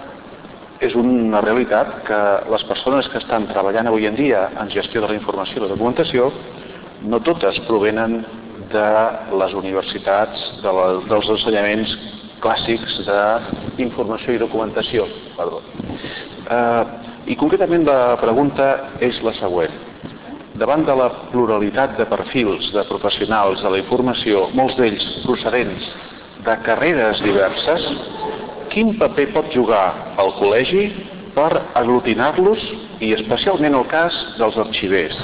és una realitat que les persones que estan treballant avui en dia en gestió de la informació i la documentació no totes provenen de les universitats, de la, dels ensenyaments clàssics d'informació i documentació. Perdó. Eh, I concretament la pregunta és la següent. Davant de la pluralitat de perfils de professionals de la informació, molts d'ells procedents de carreres diverses, quin paper pot jugar el col·legi per aglutinar-los i especialment el cas dels arxivers?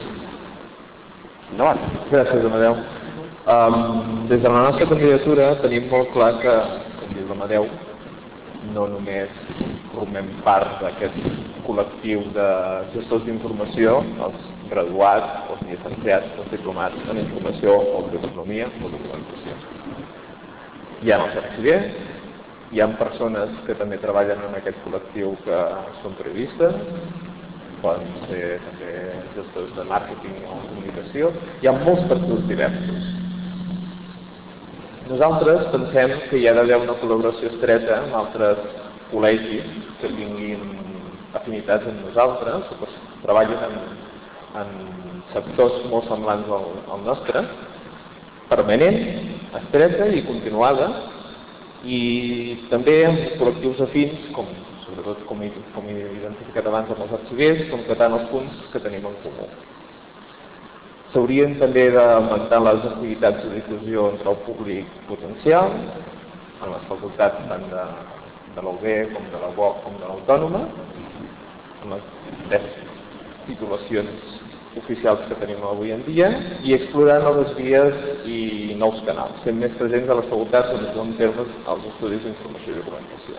Endavant. Gràcies, Amadeu. Um, des de la nostra candidatura tenim molt clar que, com diu l'Amadeu, no només formem part d'aquest col·lectiu de gestors d'informació, els graduats, els llicenciats, els diplomats en informació o biblioteconomia o documentació. Hi ha els arxivers, hi ha persones que també treballen en aquest col·lectiu que són periodistes, poden ser també gestors de màrqueting o comunicació, hi ha molts perfils diversos. Nosaltres pensem que hi ha d'haver una col·laboració estreta amb altres col·legis que tinguin afinitats amb nosaltres o que treballin en, en sectors molt semblants al, al nostre, permanent, estreta i continuada, i també amb col·lectius afins, com, sobretot com he, com he identificat abans amb els arxivers, concretant els punts que tenim en comú. S'haurien també d'augmentar les activitats de difusió entre el públic potencial, en les facultats tant de, de la U B com de la U O C com de l'Autònoma, amb les tres titulacions oficials que tenim avui en dia i explorar noves vies i nous canals, sent més presents a les facultats on es donen termes als estudis d'informació i documentació.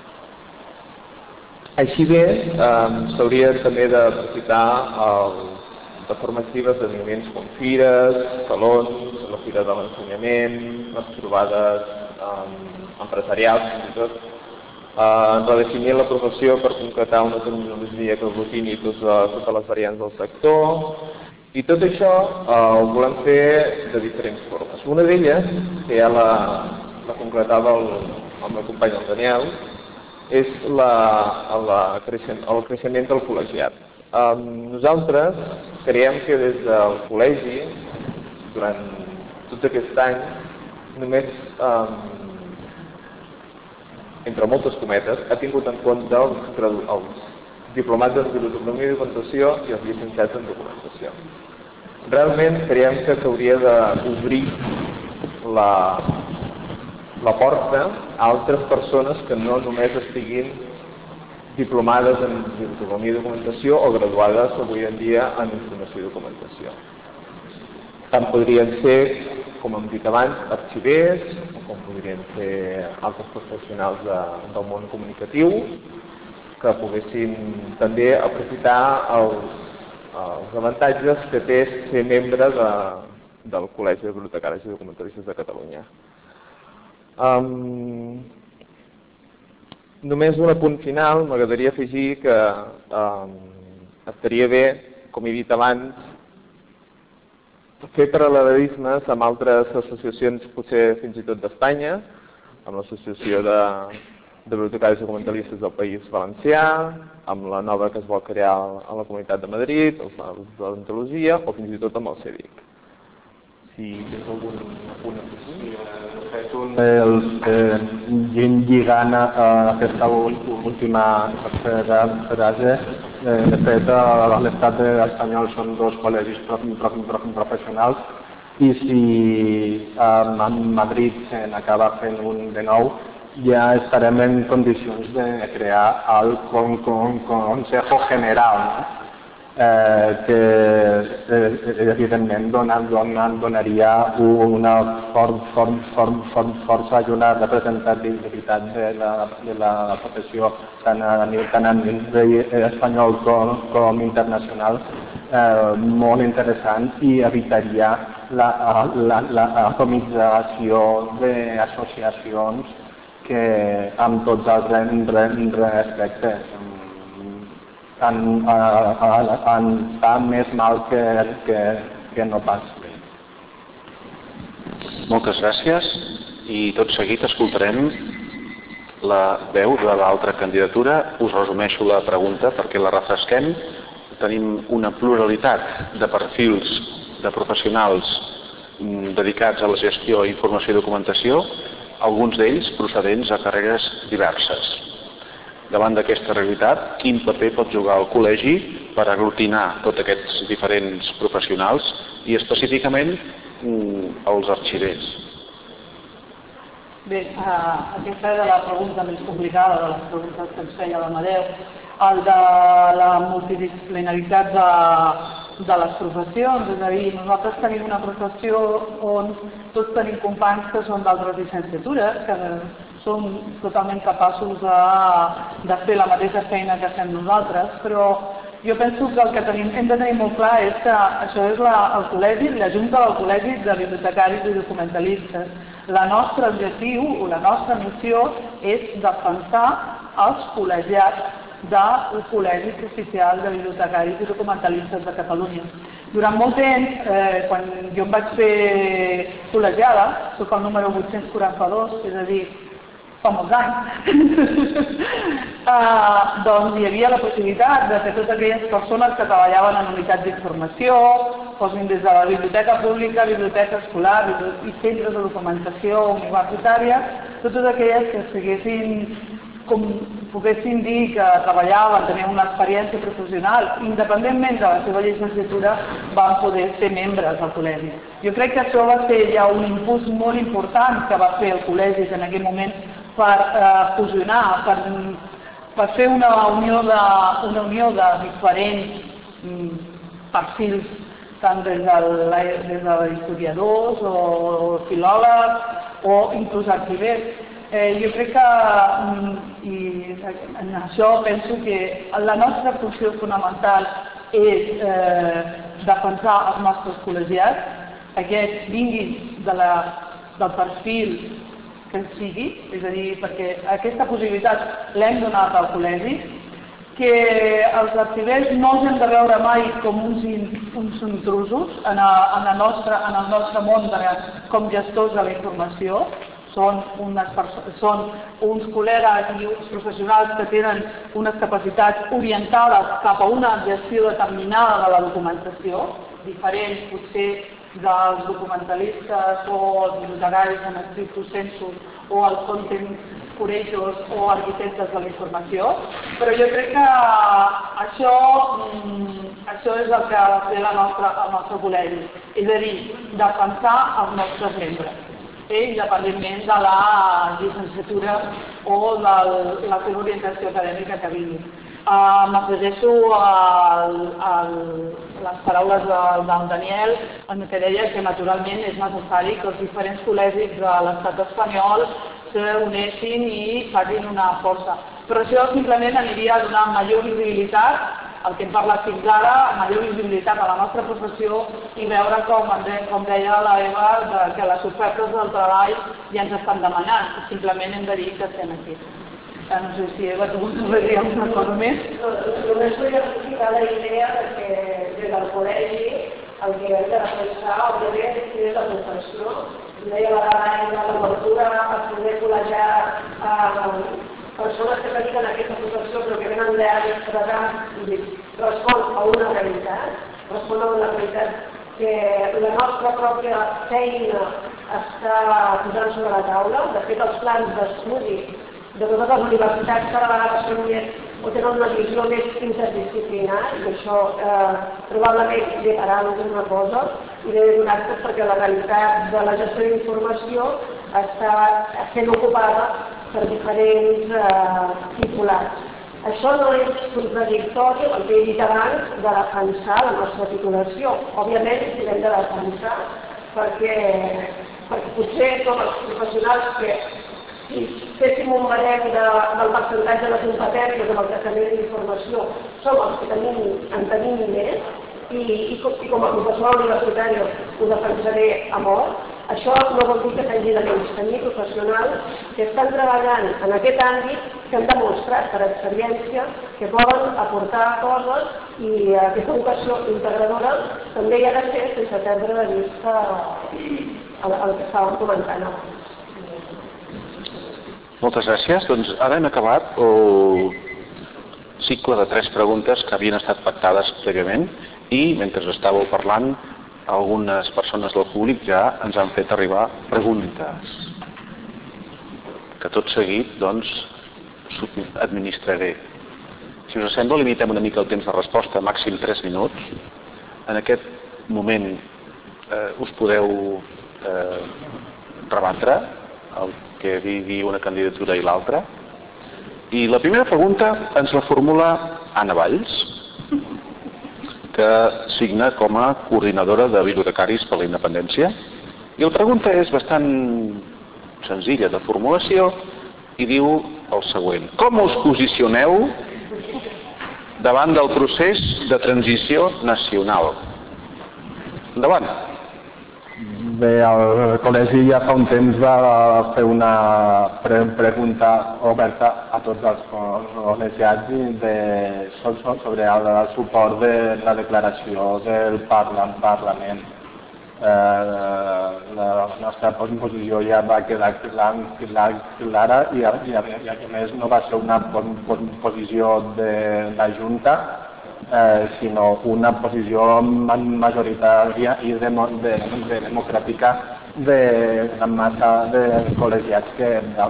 Així bé, eh, s'hauria també d'aprofitar de forma activa esdeveniments com fires, salons, la Fira de l'Ensenyament, les trobades eh, empresarials, fins i tot, Uh, redefinir la professió per concretar una terminologia que aglutini tots, uh, totes les variants del sector i tot això uh, ho volem fer de diferents formes. Una d'elles, que ja la, la concretava el, el meu company el Daniel, és la, la creixen, el creixement del col·legiat. Um, nosaltres creiem que des del col·legi, durant tot aquest any, només um, entre moltes cometes, ha tingut en compte els, els diplomats en biblioteconomia i documentació i els llicenciats en documentació. Realment creiem que s'hauria d'obrir la, la porta a altres persones que no només estiguin diplomades en biblioteconomia i documentació o graduades avui en dia en informació i documentació. Tant podrien ser, com hem dit abans, arxivers, com podrien ser altres professionals de, del món comunicatiu, que poguessin també aprofitar els, els avantatges que té ser membre de, del Col·legi de Bibliotecaris i Documentaristes de Catalunya. Um, només un apunt final, m'agradaria afegir que um, estaria bé, com he dit abans, fer paral·lelismes amb altres associacions, potser fins i tot d'Espanya, amb l'associació de, de bibliotecaris i documentalistes del País Valencià, amb la nova que es vol crear a la Comunitat de Madrid, els d'Andalusia, o fins i tot amb el CEDIC. Si tens algun apunt a afegir? De fet, un dels eh, lligant a aquesta última frase, de fet, a l'estat espanyol són dos col·legis professionals i si a Madrid se n'acaba fent un de nou, ja estarem en condicions de crear el Consejo General, no? Eh, que eh, evidentment donaria una for, for, for, for, força i una representativitat de la, de la professió tant a nivell, tant a nivell espanyol com, com internacional eh, molt interessant i evitaria la, la, la atomització d'associacions que amb tots els respectes en, en, en fa més mal que, que, que no pas bé. Moltes gràcies i tot seguit escoltarem la veu de l'altra candidatura. Us resumeixo la pregunta perquè la refresquem. Tenim una pluralitat de perfils de professionals dedicats a la gestió, informació i documentació, alguns d'ells procedents a carreres diverses. Davant d'aquesta realitat, quin paper pot jugar el col·legi per aglutinar tots aquests diferents professionals i específicament els arxivers? Bé, uh, aquesta era la pregunta més complicada de les preguntes que ens feia l'Amadeu. El de la multidisciplinaritat de, de les professions, és a dir, nosaltres tenim una professió on tots tenim companys que són d'altres llicenciatures, que som totalment capaços de, de fer la mateixa feina que fem nosaltres, però jo penso que el que tenim, hem de tenir molt clar és que això és la, el col·legi, la Junta del Col·legi de Bibliotecaris i Documentalistes. El nostre objectiu o la nostra missió és defensar els col·legiats del Col·legi Oficial de Bibliotecaris i Documentalistes de Catalunya. Durant molt temps, eh, quan jo em vaig fer col·legiada, soc el número vuit-cents quaranta-dos, és a dir, fa molts anys, uh, doncs hi havia la possibilitat de que totes aquelles persones que treballaven en unitats d'informació, fossin des de la biblioteca pública, biblioteca escolar i centres de documentació universitària, totes aquelles que estiguessin, com poguessin dir que treballaven, tenien una experiència professional, independentment de la seva llicenciatura, van poder ser membres del col·legi. Jo crec que això va ser ja un impuls molt important que va fer el col·legi en aquell moment per eh, fusionar, per, per fer una unió de, una unió de diferents mm, perfils tant des de historiadors o filòlegs o inclús arxivers. Jo crec que, i en això penso que la nostra funció fonamental és defensar els nostres col·legiats, aquests vinguin del perfil que sigui, és a dir, perquè aquesta possibilitat l'hem donat al col·legi, que els arxivers no els hem de veure mai com uns intrusos en el nostre món com gestors de la informació. Són uns col·legues i uns professionals que tenen unes capacitats orientades cap a una gestió determinada de la documentació, diferent potser dels documentalistes o els bibliotecaris en estricto sensu o els content curators o arquitectes de la informació, però jo crec que això, això és el que té el nostre col·legi, és a dir, defensar els nostres membres, independentment de la llicenciatura o de la seva orientació acadèmica que vingui. M'afegeixo a les paraules del Daniel, en què deia que naturalment és necessari que els diferents col·legis de l'estat espanyol s'uneixin i facin una força. Però això simplement aniria a donar major visibilitat, el que hem parlat fins ara, major visibilitat a la nostra professió i veure, com deia la Eva, que les ofertes del treball ja ens estan demanant. Simplement hem de dir que estem aquí. No sé si Eva, tu vols dir alguna cosa més? Només volia explicar la idea que des del col·legi el que hem de defensar, òbviament, és la professió. Deia la Laia, l'obertura a poder col·legiar persones que es dediquen a aquesta professió però que venen d'àmbits treballants, respon a una realitat, respon a una realitat que la nostra pròpia feina està posant sobre la taula. De fet, els plans d'estudi de totes les universitats cada vegada són més o tenen una visió més interdisciplinar i això probablement llegarà alguna cosa i l'he donat perquè la realitat de la gestió d'informació està sent ocupada per diferents titulats. Això no és contradictori, el que he dit abans, de defensar la nostra titulació. Òbviament l'hem de defensar perquè potser som els professionals que si féssim un barem del percentatge de competències amb el tractament d'informació, som els que en tenim més i com a professor universitari ho defensaré a mort. Això no vol dir que s'hagi de menystenir professionals que estan treballant en aquest àmbit, que han demostrat per experiència que poden aportar coses i aquesta educació integradora també hi ha de ser sense perdre de vista el que estàvem comentant abans. Moltes gràcies. Doncs ara hem acabat el cicle de tres preguntes que havien estat pactades prèviament i mentre estàveu parlant algunes persones del públic ja ens han fet arribar preguntes que tot seguit doncs administraré. Si us sembla, limitem una mica el temps de resposta, màxim tres minuts. En aquest moment eh, us podeu eh, rebatre el que digui una candidatura i l'altra. I la primera pregunta ens la formula Anna Valls, que signa com a coordinadora de bibliotecaris per la independència. I la pregunta és bastant senzilla de formulació i diu el següent. Com us posicioneu davant del procés de transició nacional? Endavant. Bé, el col·legi ja fa un temps va fer una pregunta oberta a tots els col·legiats sobre el suport de la declaració del Parlament. La nostra posició ja va quedar clara i a més no va ser una posició de la Junta, sinó una posició majoritària i democràtica de la massa de col·legiats que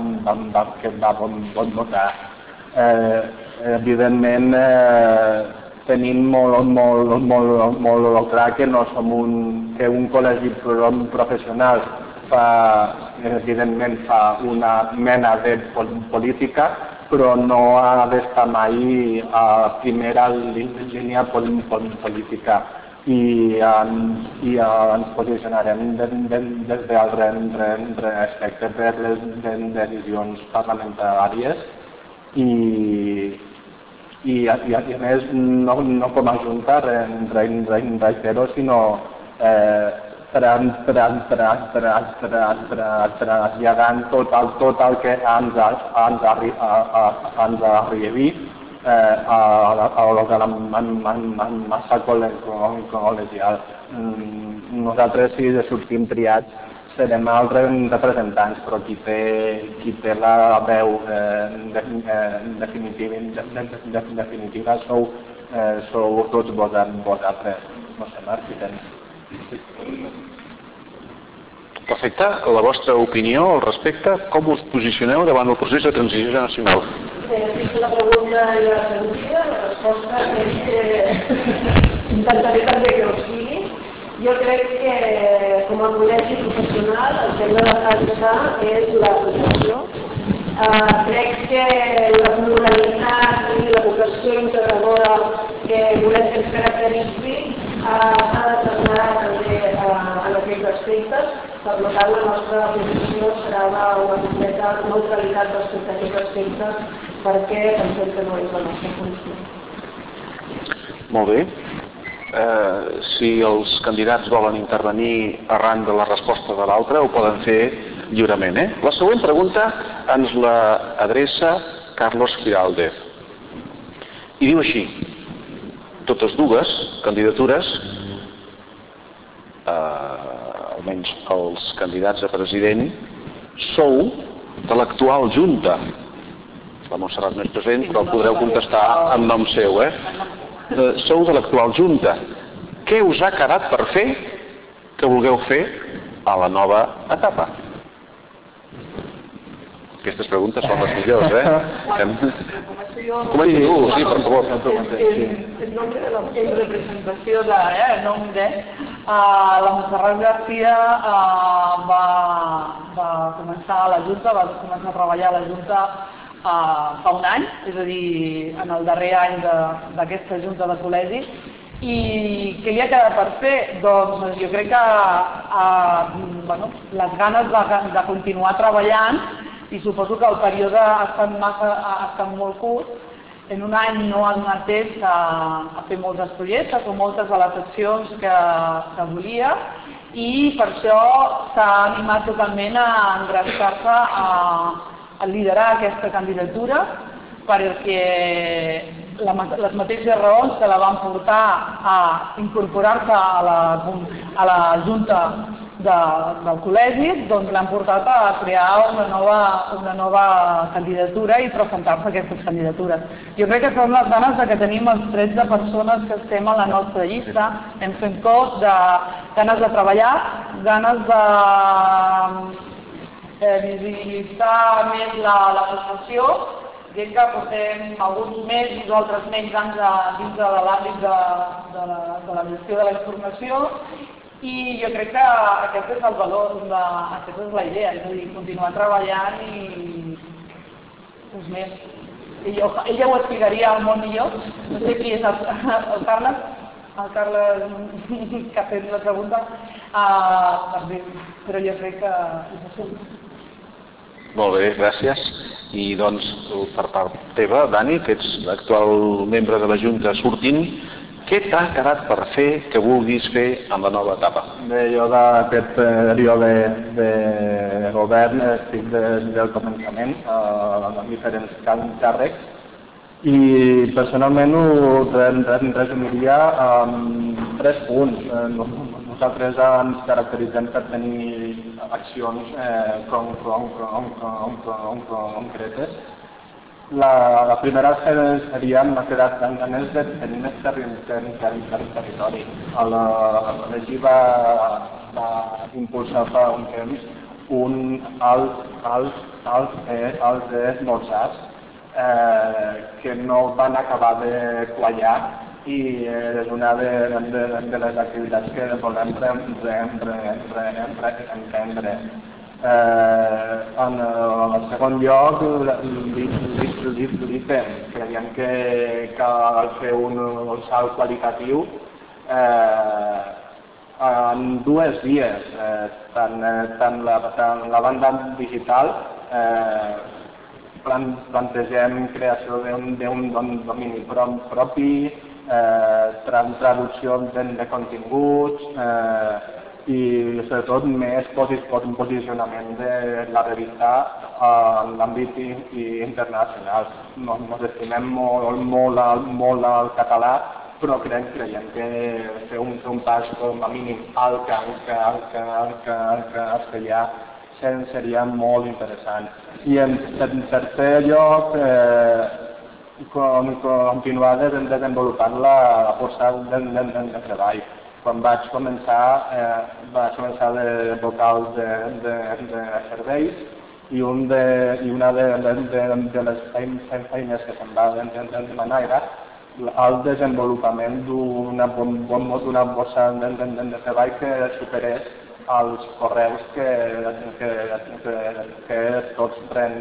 van votar. Evidentment, tenim molt clar que no som un col·legi professional evidentment fa una mena de política, però no ha d'estar mai a primera línia política. i ens, i ens posicionarem des d'altre aspecte per les decisions parlamentàries i, i, i a més no, no com a Junta, reitero, sinó eh, traslladant tot el, tot el que ens, ens, arri, ens arribi eh, a la massa col·legial. Nosaltres, si sortim triats, serem els representants, però qui té, qui té la veu eh, definitiva, definitiva sou, eh, sou tots vosaltres, no sé, Marc, si tens... Perfecte. La vostra opinió al respecte, com us posicioneu davant el procés de transició nacional? Bé, vista la pregunta i la pregunta, la resposta és que intentaré també que ho sigui. Jo crec que com a col·legi professional el que hem de defensar és la protecció. Uh, crec que la pluralitat i la vocació integradora que volem que ens caracteritzi uh, s'ha de traslladar també uh, en aquests aspectes. Per tant, la nostra posició serà una completa neutralitat respecte a aquests aspectes perquè pensem que no és la nostra funció. Molt bé. Eh, si els candidats volen intervenir arran de la resposta de l'altre, ho poden fer lliurement. Eh? La següent pregunta ens la adreça Carlos Giraldez. I diu així: totes dues candidatures, eh, almenys els candidats a president, sou de l'actual Junta. La Montserrat no és present, però podreu contestar en nom seu. Eh? Eh, sou de l'actual Junta. Què us ha quedat per fer que vulgueu fer a la nova etapa? Aquestes preguntes són les millors, eh? Comenci tu, sí, per favor. En nom de la en representació de, eh, en nom de, uh, la Montserrat García uh, va, va començar a la Junta, va començar a treballar a la Junta uh, fa un any, és a dir, en el darrer any d'aquesta Junta de Col·legi. I què li ha quedat per fer? Doncs jo crec que uh, bueno, les ganes de, de continuar treballant, i suposo que el període ha estat, massa, ha estat molt curt. En un any no ha donat temps a, a fer molts projectes o moltes de les accions que, que volia, i per això s'ha animat totalment a engreixar-se a, a liderar aquesta candidatura, perquè la, les mateixes raons que la van portar a incorporar-se a, la, a la Junta de, del col·legi, doncs l'han portat a crear una nova, una nova candidatura i presentar-se a aquestes candidatures. Jo crec que són les ganes que tenim els tretze persones que estem a la nostra llista, hem fet cos de ganes de treballar, ganes de eh, visibilitzar més la, la professió, dient que portem alguns mesos o altres menys anys a, dins de l'àmbit de, de, la, de la gestió de la informació, i jo crec que aquest és el valor, de, aquesta és la idea, és a dir, continuar treballant i res més. Ella, ella ho explicaria molt millor, no sé qui és el, el Carles, el Carles que ha fet la pregunta, uh, però jo crec que és això. Molt bé, gràcies. I doncs, per part teva, Dani, que ets l'actual membre de la Junta sortint, què t'ha quedat per fer que vulguis fer en la nova etapa? Bé, jo d'aquest període de govern estic des del començament a diferents càrrecs i personalment ho resumiria en tres punts. Nosaltres ens caracteritzem per tenir accions concretes. La primera seria la que de ganes de tenir més territori. El col·legi va impulsar fa un temps un als esmorzars que no van acabar de quallar i és una de les activitats que volem emprendre. Eh, en el segon lloc, l'I P E M. Creiem que cal fer un salt qualitatiu eh, en dues vies, eh, tant, tant, la, tant la banda digital, eh, plan, plantegem creació d'un domini propi, eh, tractació de, de continguts eh, i sobretot més posicionament de la revista en l'àmbit internacional. Ens estimem molt, molt, molt al català, però crec, creiem que fer un, fer un pas com a mínim al que, que, que, que, que castellà seria molt interessant. I en tercer lloc, eh, continuar desenvolupant la força de, de, de, de treball. Quan vaig començar, eh, vaig començar de vocal de, de, de serveis i, un de, i una de, de, de, de les feines que se'm va demanar era el desenvolupament d'una borsa de, de, de treball que superés els correus que, que, que, que tots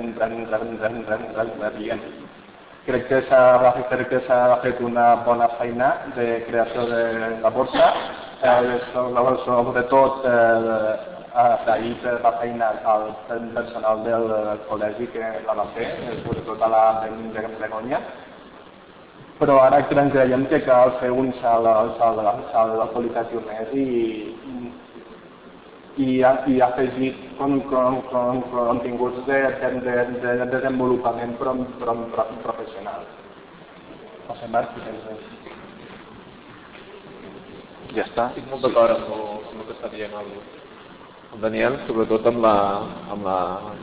rebien. Crec que s'ha fet una bona feina de creació de la borsa, eh, sobretot eh, agrair la feina al personal del col·legi que la va fer, sobretot a la de Begoña, però ara creiem que cal fer un salt, salt, salt qualitatiu més i, i, i afegir con, con, con, continguts de, de, de, de desenvolupament pro, pro, pro, professional. José Marc, ja està. Estic molt d'acord amb, amb el que està dient el, el Daniel, sobretot amb la, amb la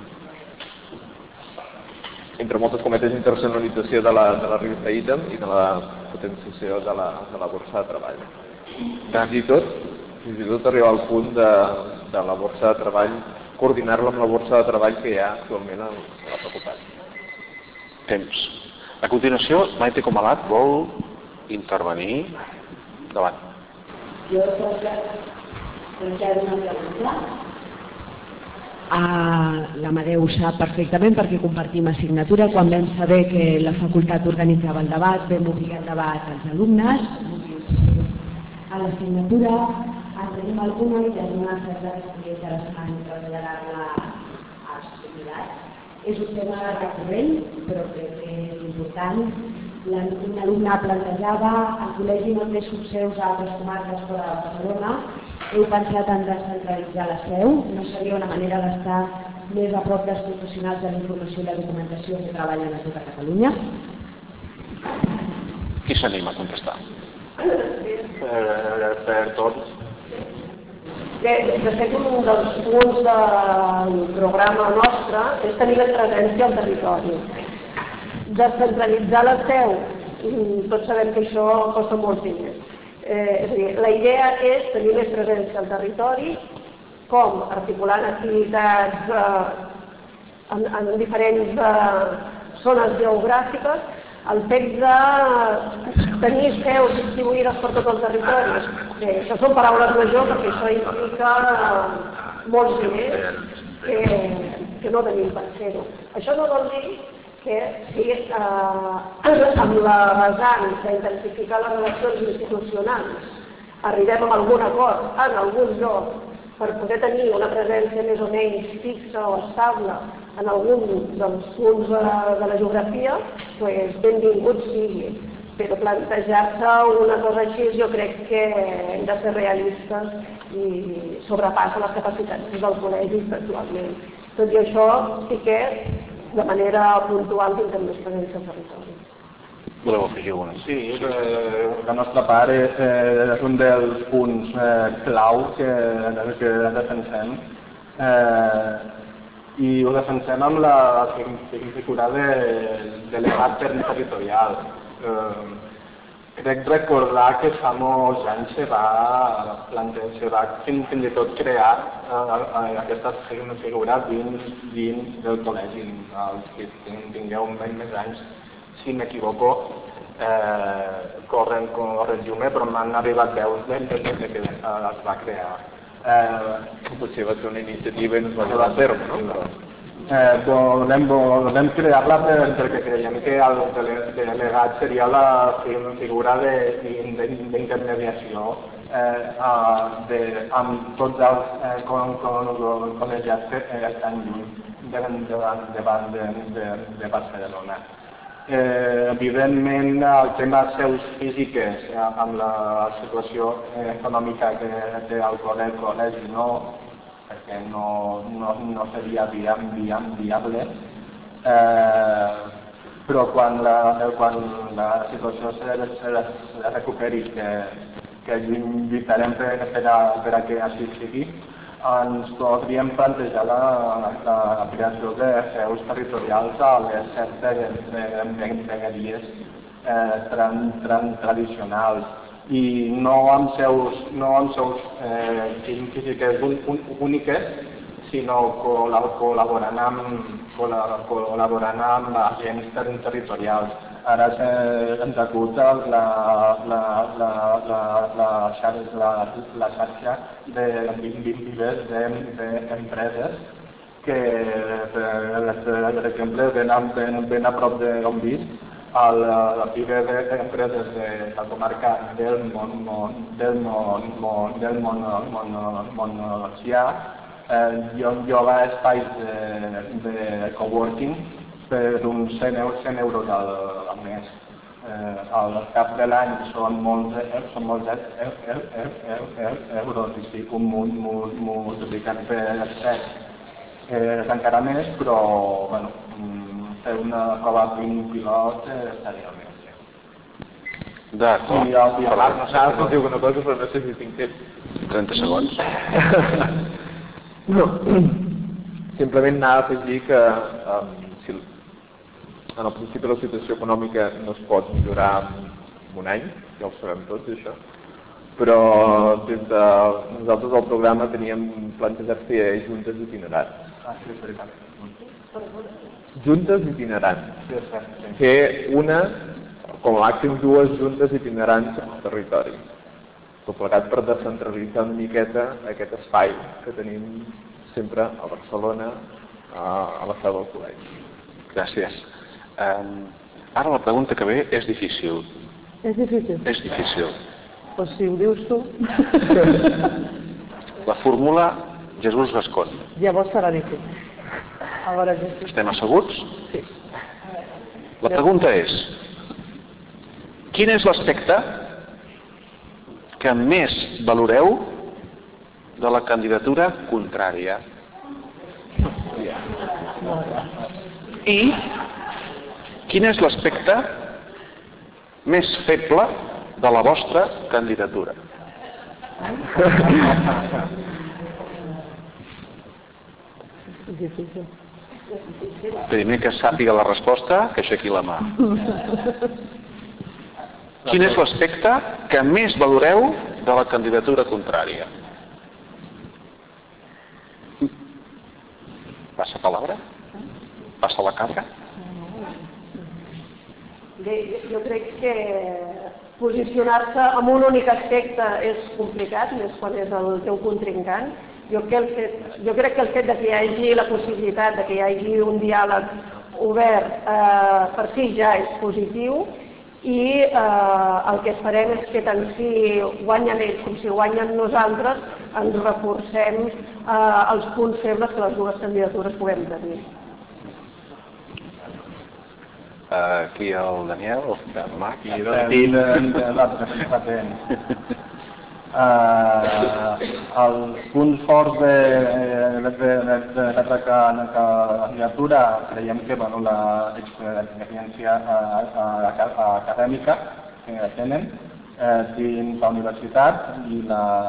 entre moltes cometes internacionalització de la, de la revista Ítem i de la potenciació de la, de la borsa de treball. Fins i tot, fins i tot arribar al punt de, de la borsa de treball, coordinar-la amb la borsa de treball que hi ha actualment a la facultat. Temps. A continuació, Maite Comalat vol intervenir. Endavant. Jo traslladar una pregunta. Uh, l'Amadeu sap perfectament perquè compartim assignatura. Quan vam saber que la facultat organitzava el debat, vam obrir el debat als alumnes. A l'assignatura en tenim alguna i tenim una certa que interessant traslladar-la als convidats. És un tema recurrent, però crec que és important. Un alumne plantejava el col·legi no té subseus a altres comarques fora de Barcelona. Heu pensat en descentralitzar la seu? No seria una manera d'estar més a prop dels professionals de la informació i la documentació que treballen a tota Catalunya? Qui s'anima a contestar? Per, per tots. Bé, de fet, un dels punts del programa nostre és tenir més presència al territori. Descentralitzar la seu, tots sabem que això costa molts diners. Eh, és a dir, la idea és tenir més presència al territori, com articulant activitats eh, en, en diferents eh, zones geogràfiques, el fet de tenir seus distribuïdes per tot el territori. Bé, això són paraules majors perquè això implica eh, molts diners que, que no tenim per fer-ho. Això no vol dir que si eh, amb la vessant d'intensificar les relacions institucionals arribem a algun acord en algun lloc per poder tenir una presència més o menys fixa o estable en algun dels punts de, de la geografia, doncs benvingut sigui. Però plantejar-se una cosa així jo crec que hem de ser realistes i sobrepassa les capacitats del col·legi actualment. Tot i això sí que de manera puntual tindrem més presència al territori. Voleu afegir alguna? Sí, eh, la nostra part és, eh, és un dels punts eh, clau que, que defensem eh, i ho defensem amb la figura de delegat territorial. Eh, crec recordar que fa molts anys se va plantejar, se va fins, fins i tot crear eh, aquesta figura dins, dins del col·legi. Els que tingueu més anys, si m'equivoco, eh, corren, corregiu-me, però m'han arribat veus des de que es va crear. Eh, Potser va ser una iniciativa i no es va llevar a terme, no? Eh, volem, volem crear-la perquè creiem que el delegat seria la figura d'intermediació eh, de, amb tots els eh, col·legiats que estan lluny davant, davant de, de, de Barcelona. Eh, evidentment, el tema seus físiques eh, amb la situació eh, econòmica que té el col·legi no, perquè no, no, no seria viable, eh, però quan la, quan la situació se, se, se recuperi, que, que lluitarem per, per, a, per a que així sigui, ens podríem plantejar la, la creació de seus territorials a les set vegueries eh, tran, tran, tradicionals, i no amb seus, no amb seus eh, físiques un, un, úniques, sinó col·laborant amb, col·laborant amb agents territorials. Ara ens acuta la, la, la, la, la, xarxa, la, la xarxa de vivers d'empreses que, per, per exemple, ben a, ben, ben a prop d'on visc, el viver d'empreses de la comarca del món, del món, món, del món, món, món Montsià, eh, lloga espais de, de coworking per uns cent euros al, al mes. Eh, al cap de l'any són molts, són molts euros i si un multiplicant per set eh, és encara més, però bueno, fer una prova pilot estaria bé. D'acord. I el Marc Nosaltres diu una cosa, però no sé si tinc temps. trenta segons. No, simplement anava a afegir que um, si en el principi la situació econòmica no es pot millorar en un any, ja ho sabem tots això, però des de nosaltres al programa teníem plantejat fer juntes itinerants. Ah, sí, és veritat. Juntes itinerants. Fer una, com a màxim dues juntes itinerants al territori. Tot plegat per descentralitzar una miqueta aquest espai que tenim sempre a Barcelona, a la seu del col·legi. Gràcies. Um, ara la pregunta que ve és difícil. És difícil? És difícil. Pues si ho dius tu. La fórmula Jesús Gascón. Llavors serà difícil. A veure, Jesús. Estem asseguts? Sí. La pregunta és, quin és l'aspecte que més valoreu de la candidatura contrària? I quin és l'aspecte més feble de la vostra candidatura? Difícil. Primer que sàpiga la resposta, que aixequi la mà. Quin és l'aspecte que més valoreu de la candidatura contrària? Passa palabra? Passa la cabra? Jo crec que posicionar-se en un únic aspecte és complicat, més quan és el teu contrincant. Jo, que el fet, jo crec que el fet de que hi hagi la possibilitat de que hi hagi un diàleg obert eh, per si ja és positiu i eh, el que esperem és que tant si guanyen ells com si guanyen nosaltres ens reforcem eh, els punts febles que les dues candidatures puguem tenir. Aquí el Daniel, el Marc i el l'altre. Uh, els punts forts de, de, de, de la candidatura creiem que bueno, l'experiència acadèmica que tenen eh, dins la universitat i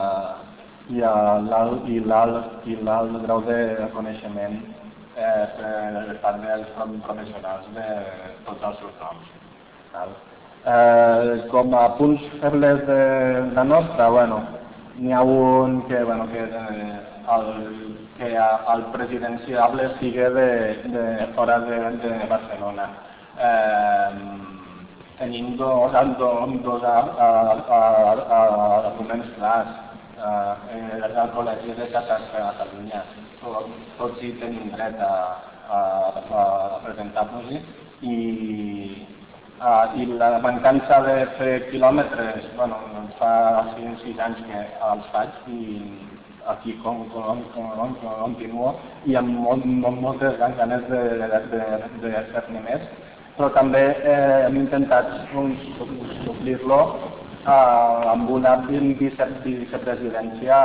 l'alt grau de coneixement eh, per part dels professionals de tots els seus noms. Val? Eh, com a punts febles de la nostra, bueno, n'hi ha un que, bueno, que, eh, el, que el presidenciable sigui de, de fora de, de Barcelona. Eh, tenim dos, dos, dos arguments clars. el Col·legi de Catalunya. Tots hi tenim dret a presentar-nos-hi i la mancança de fer quilòmetres, bueno, fa sis anys que els faig i aquí continuo i amb moltes ganes de fer-ne més, però també hem intentat suplir-lo amb una vicepresidència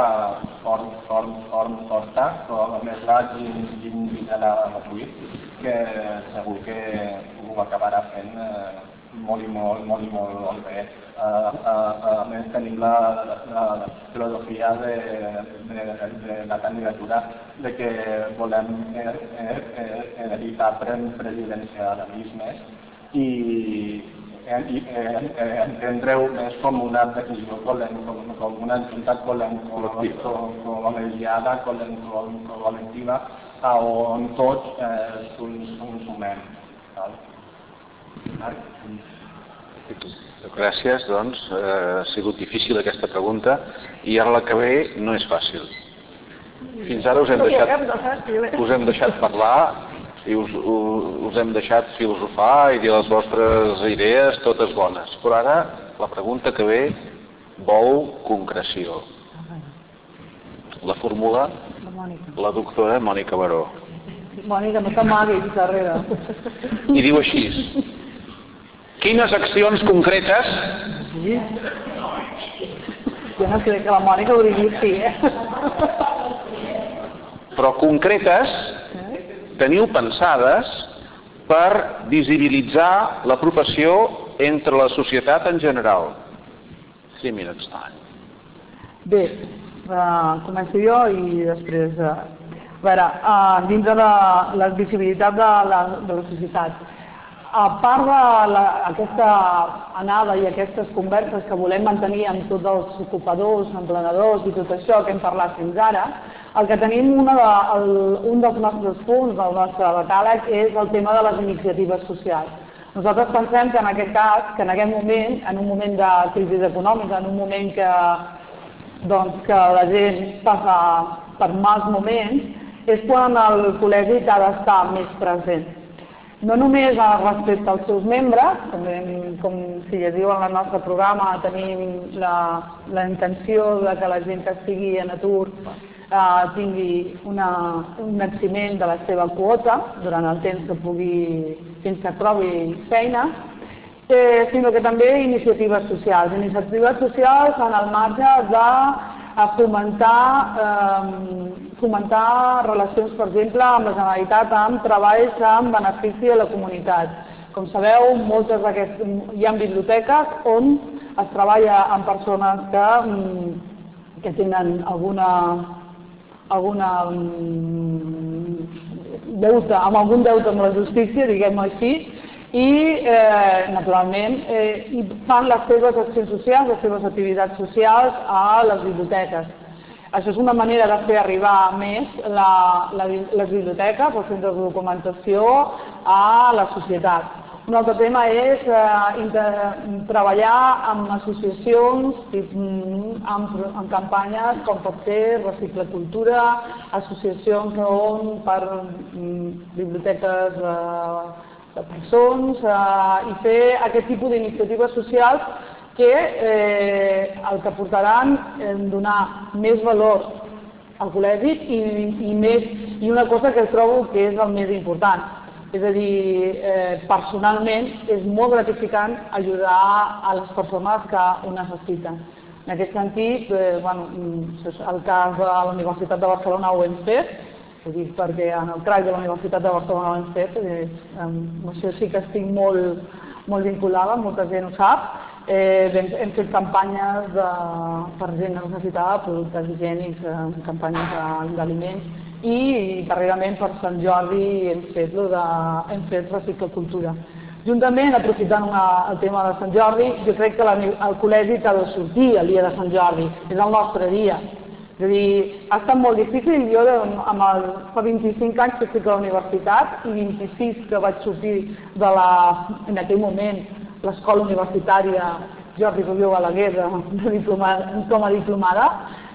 forta, com és la Ginela Ruiz, que segur que ho acabarà fent molt i molt, molt i molt bé. A més, tenim la filosofia de la candidatura de que volem evitar presidencialismes i entendre-ho més com una decisió, com una junta col·legiada, col·lectiva, on tots ens sumem. Gràcies, doncs. Ha sigut difícil aquesta pregunta i ara la que ve no és fàcil. Fins ara us hem deixat parlar i us hem deixat filosofar i dir les vostres idees, totes bones. Però ara la pregunta que ve vol concreció. La formula la doctora Mònica Baró. Mònica, no t'amaguis darrere. I diu així: quines accions concretes... Sí? Jo no crec que la Mònica ho digui així, eh? Però concretes teniu pensades per visibilitzar la professió entre la societat en general? Three minutes time. Bé, començo jo i després... A veure, dins de la visibilitat de la societat, a part d'aquesta anada i aquestes converses que volem mantenir amb tots els ocupadors, emprenedors i tot això que hem parlat fins ara, el que tenim un dels nostres punts del nostre decàleg és el tema de les iniciatives socials. Nosaltres pensem que en aquest cas, que en aquest moment, en un moment de crisi econòmica, en un moment que la gent passa per mals moments, és quan el col·legi ha d'estar més present. No només respecte als seus membres, com si llegiu en el nostre programa, tenim la intenció que la gent que estigui en atur tingui un venciment de la seva quota durant el temps que pugui, fins que trobi feina, sinó que també iniciatives socials. Iniciatives socials en el marge de fomentar relacions, per exemple, amb la Generalitat, amb treballs en benefici de la comunitat. Com sabeu, moltes d'aquestes, hi ha biblioteques on es treballa amb persones que tenen alguna deute, amb algun deute amb la justícia, diguem-ho així, i naturalment fan les seves accions socials, les seves activitats socials a les biblioteques. Això és una manera de fer arribar més les biblioteques, els centres de documentació, a la societat. Un altre tema és treballar amb associacions, amb campanyes com pot ser Recicla Cultura, associacions per biblioteques de persones i fer aquest tipus d'iniciatives socials que el que portaran és donar més valor al col·legi i una cosa que trobo que és el més important. És a dir, personalment és molt gratificant ajudar a les persones que ho necessiten. En aquest sentit, el cas de la Universitat de Barcelona ho hem fet, ho dic perquè en el C R A C de la Universitat de Barcelona ho hem fet, amb això sí que estic molt vinculada, molta gent ho sap. Hem fet campanyes per gent necessitada, productes higiènics, campanyes d'aliments, i darrerament per Sant Jordi hem fet Recicla Cultura. Juntament, aprofitant el tema de Sant Jordi, jo crec que el col·legi ha de sortir el dia de Sant Jordi, és el nostre dia. És a dir, ha estat molt difícil, jo fa vint-i-cinc anys que estic a la universitat i vint-i-sis que vaig sortir en aquell moment l'escola universitària Jordi Rubió Balaguer com a diplomada.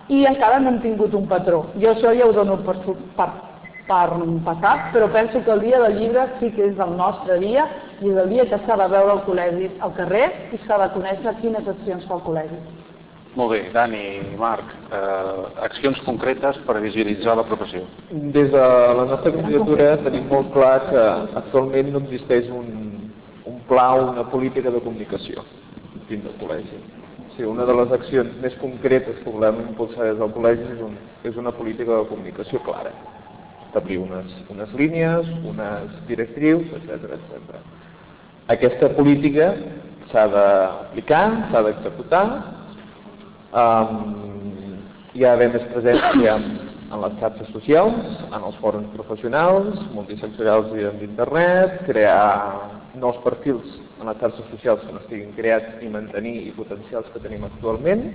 i encara no hem tingut un patró. Jo això ja ho dono per, per, per passat, però penso que el dia del llibre sí que és el nostre dia i és el dia que s'ha de veure el col·legi al carrer i s'ha de conèixer quines accions fa el col·legi. Molt bé, Dani i Marc, eh, accions concretes per visualitzar la professió. Des de la nostra candidatura tenim molt clar que actualment no existeix un, un pla o una política de comunicació dins del col·legi. O sigui, una de les accions més concretes que volem impulsar des del col·legi és, un, és una política de comunicació clara. Establir unes, unes línies, unes directrius, etcètera, etcètera. Aquesta política s'ha d'aplicar, s'ha d'executar. Um, hi ha d'haver més presència en, en les xarxes socials, en els fòrums professionals, multisectorials i d'internet, crear nous perfils en les xarxes socials que no estiguin creats i mantenir i potenciar els que tenim actualment.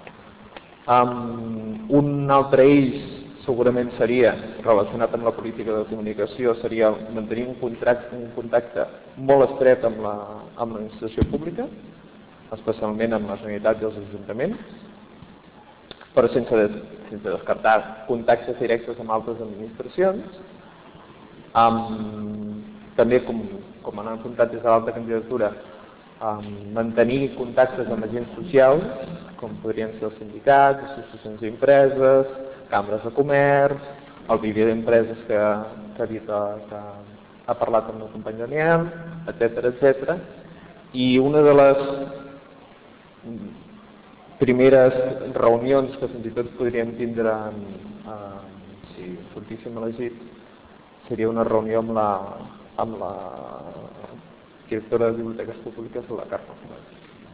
Um, un altre eix segurament seria, relacionat amb la política de comunicació, seria mantenir un, contracte, un contacte molt estret amb l'administració pública, especialment amb la Generalitat i els ajuntaments, però sense, des, sense descartar contactes directes amb altres administracions. Um, també, com, com han apuntat des de l'altra candidatura, um, mantenir contactes amb agents socials, com podrien ser els sindicats, associacions d'empreses, cambres de comerç, el vídeo d'empreses que, que ha dit que ha parlat amb el company Daniel, etcètera, etcètera. I una de les primeres reunions que fins i tot podríem tindre eh, si sortíssim elegits seria una reunió amb la, amb la directora de Biblioteques Públiques, la Carme Flores.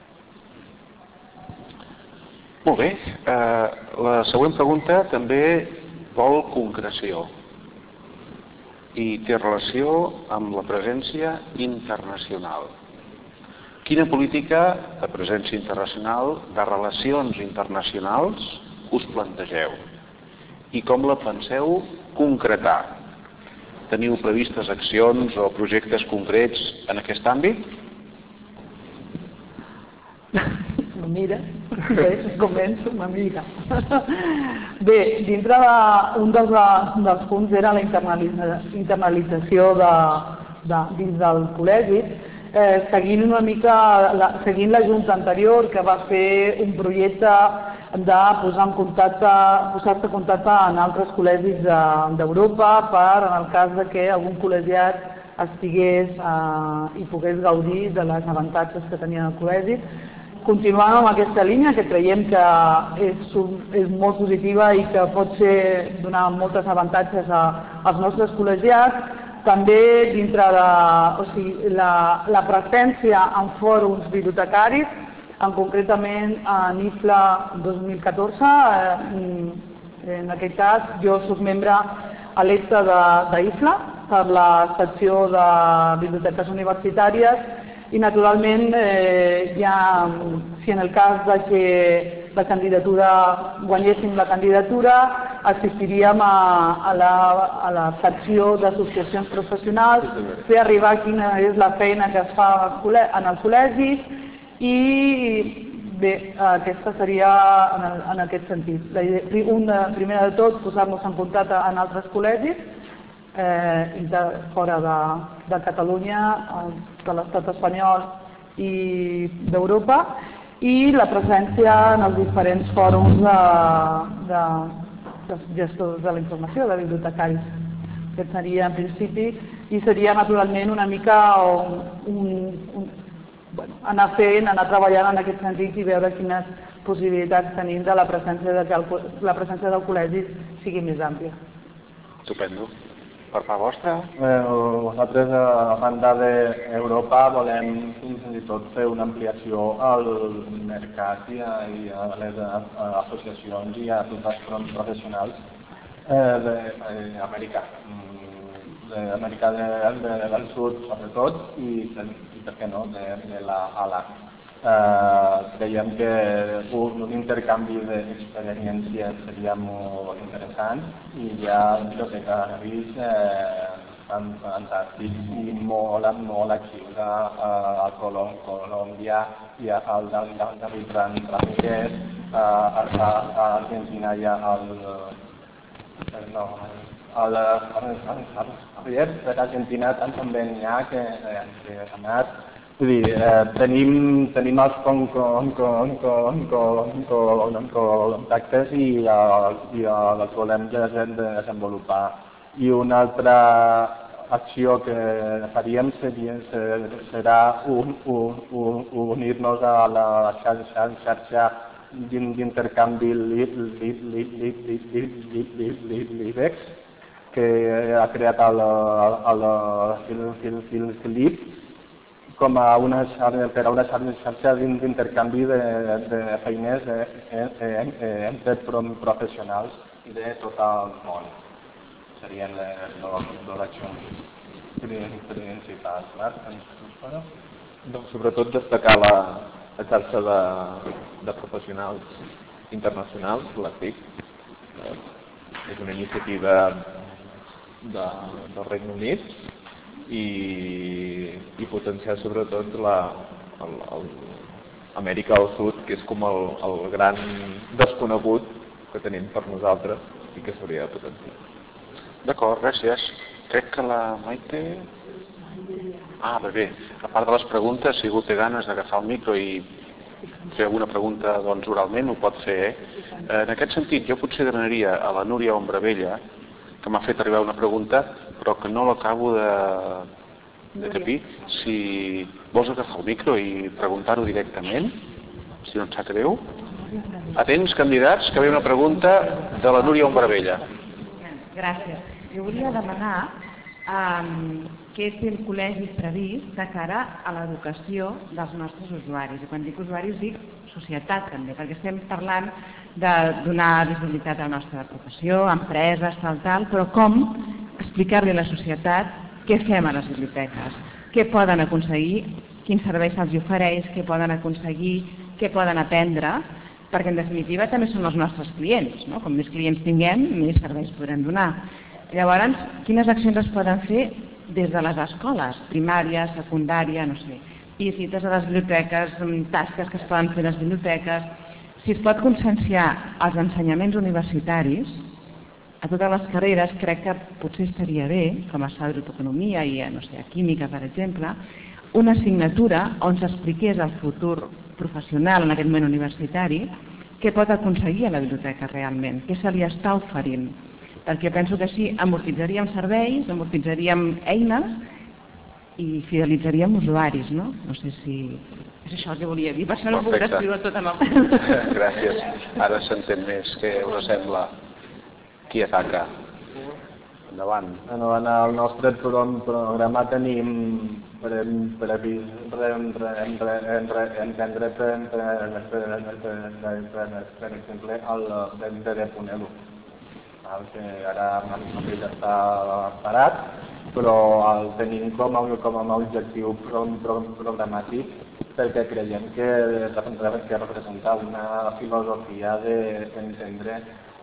Molt bé. Eh, la següent pregunta també vol concreció i té relació amb la presència internacional. Quina política de presència internacional, de relacions internacionals, us plantegeu? I com la penseu concretar? Teniu previstes accions o projectes concrets en aquest àmbit? Me mira, bé, començo, me mira. Bé, dintre d'un de, dels, dels punts era la internalitza, internalització de, de, dins del col·legi, Eh, seguint una mica, la, seguint la Junta anterior que va fer un projecte de posar en contacte, posar-se en contacte en altres col·legis d'Europa de, per, en el cas de que algun col·legiat estigués eh, i pogués gaudir de les avantatges que tenia el col·legi. Continuant amb aquesta línia, que creiem que és, és molt positiva i que pot ser donar moltes avantatges a, als nostres col·legiats, també dintre de o sigui, la, la presència en fòrums bibliotecaris, en concretament a NIFLA dos mil catorze, eh, en aquest cas jo soc membre electe d'I F L A per la secció de biblioteques universitàries i naturalment eh, ja, si en el cas de que la candidatura, guanyéssim la candidatura, assistiríem a, a, la, a la secció d'associacions professionals, fer arribar quina és la feina que es fa en el col·legi i bé, aquesta seria en, el, en aquest sentit. La idea, una, primer de tot, posar-nos en contacte en altres col·legis, eh, de, fora de, de Catalunya, de l'estat espanyol i d'Europa, i la presència en els diferents fòrums de, de, de gestors de la informació, de bibliotecaris. Aquest seria en principi, i seria naturalment una mica un, un, un, bueno, anar fent, anar treballant en aquest sentit i veure quines possibilitats tenim de la presència, de que el, la presència del col·legi sigui més àmplia. Estupendo. Per part vostra? Eh, nosaltres, a banda d'Europa, volem fins i tot fer una ampliació al mercat i a, i a les a, a associacions i a tots els fronts professionals eh, d'Amèrica, d'Amèrica de, de, del Sud sobretot i, i per què no, de, de la A L A. Eh, creiem que un, un intercanvi d'experiències seria molt interessant i ja bibliotecaris eh, fantàstics i molt, molt actius. A Colòmbia hi ha el David Ramírez, a Argentina hi ha el... no, el Javier de l'Argentina també n'hi ha que ha anat. Vull dir, tenim els contactes i els volem desenvolupar. I una altra acció que faríem serà unir-nos a la xarxa d'intercanvi l'IBEX que ha creat el Filip com a una xarxa d'intercanvi de feines entre professionals de tot el món. Serien les dues accions principals. Doncs sobretot destacar la xarxa de professionals internacionals, la C I C. És una iniciativa del Regne Unit i potenciar sobretot l'Amèrica del Sud, que és com el gran desconegut que tenim per nosaltres i que s'hauria de potenciar. D'acord, gràcies. Crec que la Maite... Ah, bé, bé. A part de les preguntes, si algú té ganes d'agafar el micro i fer alguna pregunta doncs, oralment, ho pot fer. Eh? En aquest sentit, jo potser demanaria a la Núria Ombravella, que m'ha fet arribar una pregunta, però que no l'acabo de, de capir, si vols agafar el micro i preguntar-ho directament, si no et sap greu. Atents, candidats, que ve una pregunta de la Núria Ombravella. Gràcies. Jo volia demanar um, què té el col·legi previst de cara a l'educació dels nostres usuaris. I quan dic usuaris dic societat també, perquè estem parlant de donar visibilitat a la nostra professió, empreses, tal, tal, però com explicar-li a la societat què fem a les biblioteques, què poden aconseguir, quins serveis se'ls ofereix, què poden aconseguir, què poden aprendre, perquè en definitiva també són els nostres clients, no? Com més clients tinguem, més serveis podrem donar. Llavors, quines accions es poden fer des de les escoles, primària, secundària, no sé, visites a les biblioteques, tasques que es poden fer a les biblioteques, si es pot conscienciar els ensenyaments universitaris, a totes les carreres crec que potser estaria bé, com a economia i no sé, a química, per exemple, una assignatura on s'expliqués el futur professional en aquest moment universitari, què pot aconseguir a la biblioteca realment, què se li està oferint. Perquè penso que així amortitzaríem serveis, amortitzaríem eines i fidelitzaríem usuaris, no? No sé si... És això el que volia dir, per això no puc descriure tot amb el... Gràcies. Ara s'entén més. Què us sembla? Qui ataca? Endavant. En el nostre programa tenim entendre, per exemple, el de Punelo, que ara mateix està parat, però el tenim com a objectiu programàtic perquè creiem que representa una filosofia d'entendre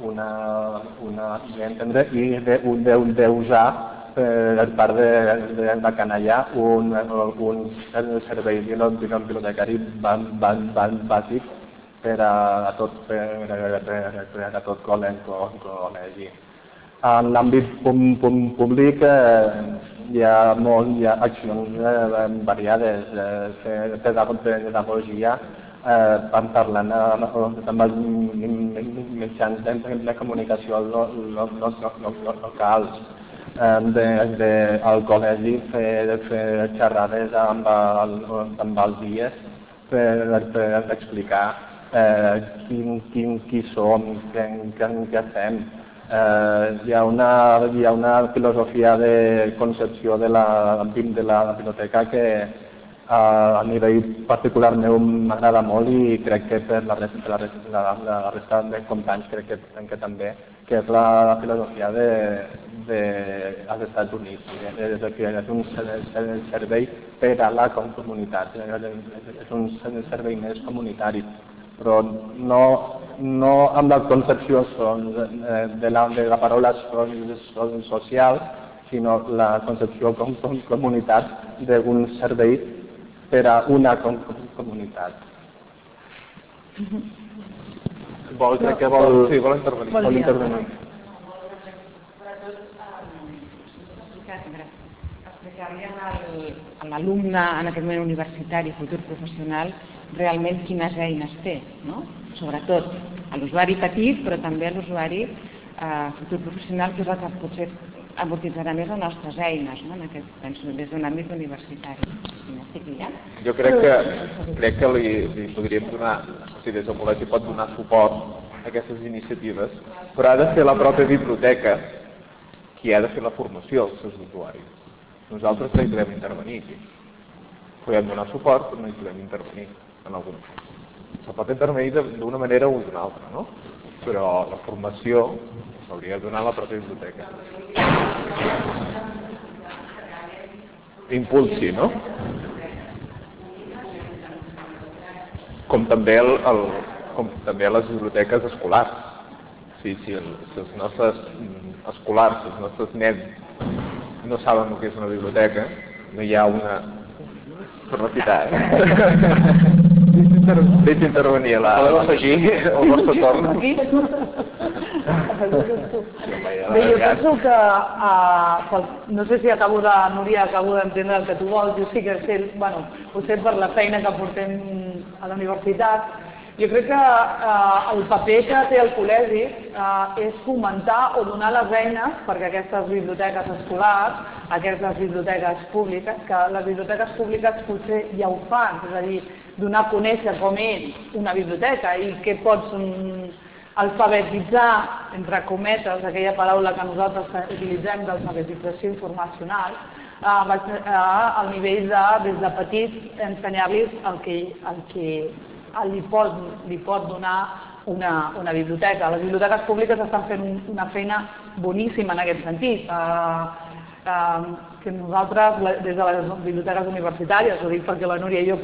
i d'usar per part de Canalla un servei bibliotecari bàsic per a tot col·legi. En l'àmbit públic hi ha accions variades de pedagogia parlant amb els mitjans de comunicació locals, al col·legi fer xerrades amb els dies per explicar qui som, què fem. Hi ha una filosofia de concepció de la biblioteca que a nivell particular meu m'agrada molt i crec que per la resta de companys crec que també, que és la filosofia dels Estats Units, que és un servei per a la comunitat, és un servei més comunitari, però no amb la concepció de la paraula social, sinó la concepció com a comunitat d'un servei per a una comunitat. Vol, crec que vol, sí, vol intervenir. Vol intervenir. Explicar-li a l'alumne en aquest moment universitari, futur professional, realment quines eines té, no? Sobretot a l'usuari petit, però també a l'usuari eh, futur professional, que és el que potser amortitzarà més les nostres eines, no? En aquest, penso, des d'un àmbit universitari. Si m'estic guiant? Jo crec que, crec que li, li podríem donar, o sigui, des del col·legi pot donar suport a aquestes iniciatives, però ha de ser la pròpia biblioteca qui ha de fer la formació als seus usuaris. Nosaltres no hi podem intervenir. Podem donar suport, però no hi podem intervenir en algun cas. Se pot intervenir d'una manera o d'una altra, no? Però la formació s'hauria de donar a la pròpia biblioteca. Impulsi, no? Com també, el, el, com també a les biblioteques escolars. Sí, sí, el, si els nostres escolars, els nostres nens no saben el que és una biblioteca, no hi ha una... Per recitar, eh? Deixa intervenir a la... Podeu afegir el vostre torn? Aquí? Bé, jo penso que, uh, no sé si acabo de, Núria, acabo d'entendre el que tu vols, jo sí que sé, bueno, ho sé per la feina que portem a la universitat. Jo crec que uh, el paper que té el col·legi uh, és fomentar o donar les eines perquè aquestes biblioteques escolars, aquestes biblioteques públiques, que les biblioteques públiques potser ja ho fan, és a dir, donar a conèixer com és una biblioteca i què pots um, alfabetitzar, entre cometes, aquella paraula que nosaltres utilitzem d'alfabetització informacional, uh, uh, al nivell de, des de petits, ensenyar-los el que, el que li pot, li pot donar una, una biblioteca. Les biblioteques públiques estan fent un, una feina boníssima en aquest sentit. Uh, uh, que nosaltres, des de les biblioteques universitàries, ho dic perquè la Núria i jo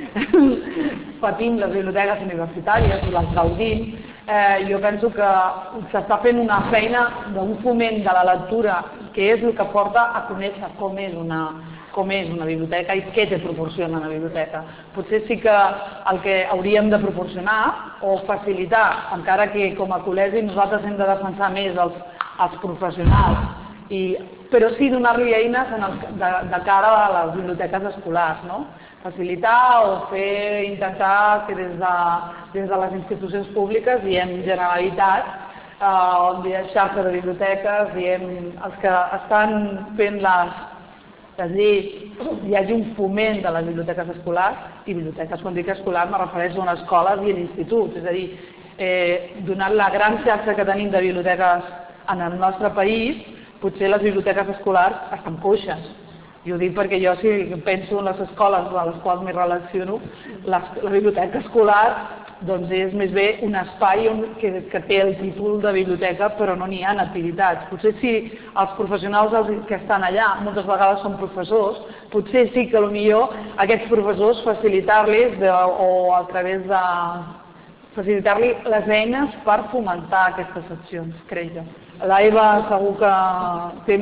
patim les biblioteques universitàries i les gaudim, eh, jo penso que s'està fent una feina d'un foment de la lectura que és el que porta a conèixer com és una com és una biblioteca i què te proporciona una biblioteca. Potser sí que el que hauríem de proporcionar o facilitar, encara que com a col·legi nosaltres hem de defensar més els, els professionals, i, però sí donar-li eines en el, de, de cara a les biblioteques escolars, no? Facilitar o fer, intentar que des de, des de les institucions públiques diem Generalitat, eh, diem xarxa de biblioteques, diem els que estan fent les les lleis, hi hagi un foment de les biblioteques escolars, i biblioteques, quan dic escolar, me refereixo a escoles i a instituts, és a dir, eh, donant la gran xarxa que tenim de biblioteques en el nostre país, potser les biblioteques escolars estan coixes. Jo ho dic perquè jo, si penso en les escoles a les quals m'hi relaciono, la, la biblioteca escolar doncs és més bé un espai on, que, que té el títol de biblioteca, però no n'hi ha activitats. Potser si els professionals que estan allà moltes vegades són professors, potser sí que potser aquests professors facilitar-los o a través de facilitar-li les eines per fomentar aquestes accions, crec jo. L'Eva segur que té...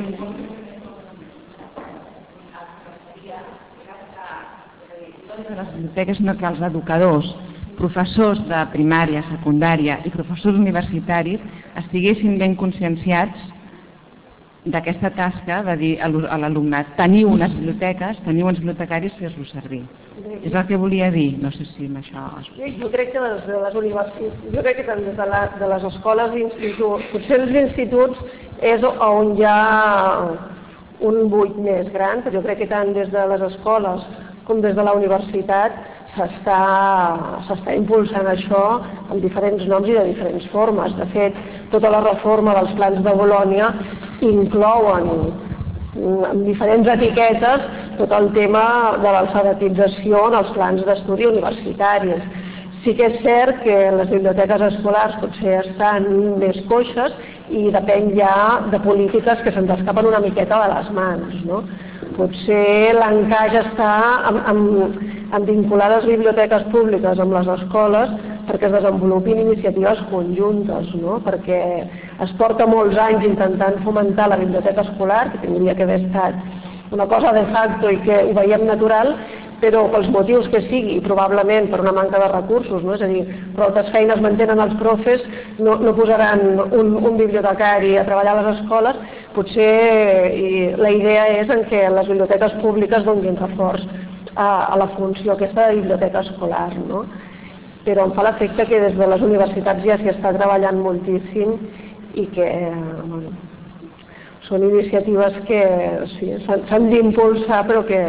Les biblioteques, no que els educadors, professors de primària, secundària i professors universitaris estiguessin ben conscienciats d'aquesta tasca de dir a l'alumnat: teniu unes biblioteques, teniu uns bibliotecaris, fes-los servir. És el que volia dir, no sé si amb això... Jo crec que des de les universitats, jo crec que des de, la, de les escoles i instituts, potser els instituts és on hi ha un buit més gran, però jo crec que tant des de les escoles com des de la universitat s'està impulsant això amb diferents noms i de diferents formes. De fet, tota la reforma dels plans de Bolònia inclouen amb diferents etiquetes tot el tema de l'alfabetització en els plans d'estudi universitaris. Sí que és cert que les biblioteques escolars potser estan més coixes i depèn ja de polítiques que se'ns escapen una miqueta de les mans, no? Potser l'encaix està en, en, en vincular les biblioteques públiques amb les escoles perquè es desenvolupin iniciatives conjuntes, no? Perquè es porta molts anys intentant fomentar la biblioteca escolar, que hauria d'haver estat una cosa de facto i que ho veiem natural, però pels motius que sigui, i probablement per una manca de recursos, no? És a dir, per altres feines mantenen els profes, no, no posaran un, un bibliotecari a treballar a les escoles, potser i la idea és en què les biblioteques públiques donin reforç a, a la funció aquesta de biblioteca escolar, no? Però em fa l'efecte que des de les universitats ja s'hi està treballant moltíssim i que bueno, són iniciatives que sí, s'han d'impulsar, però que...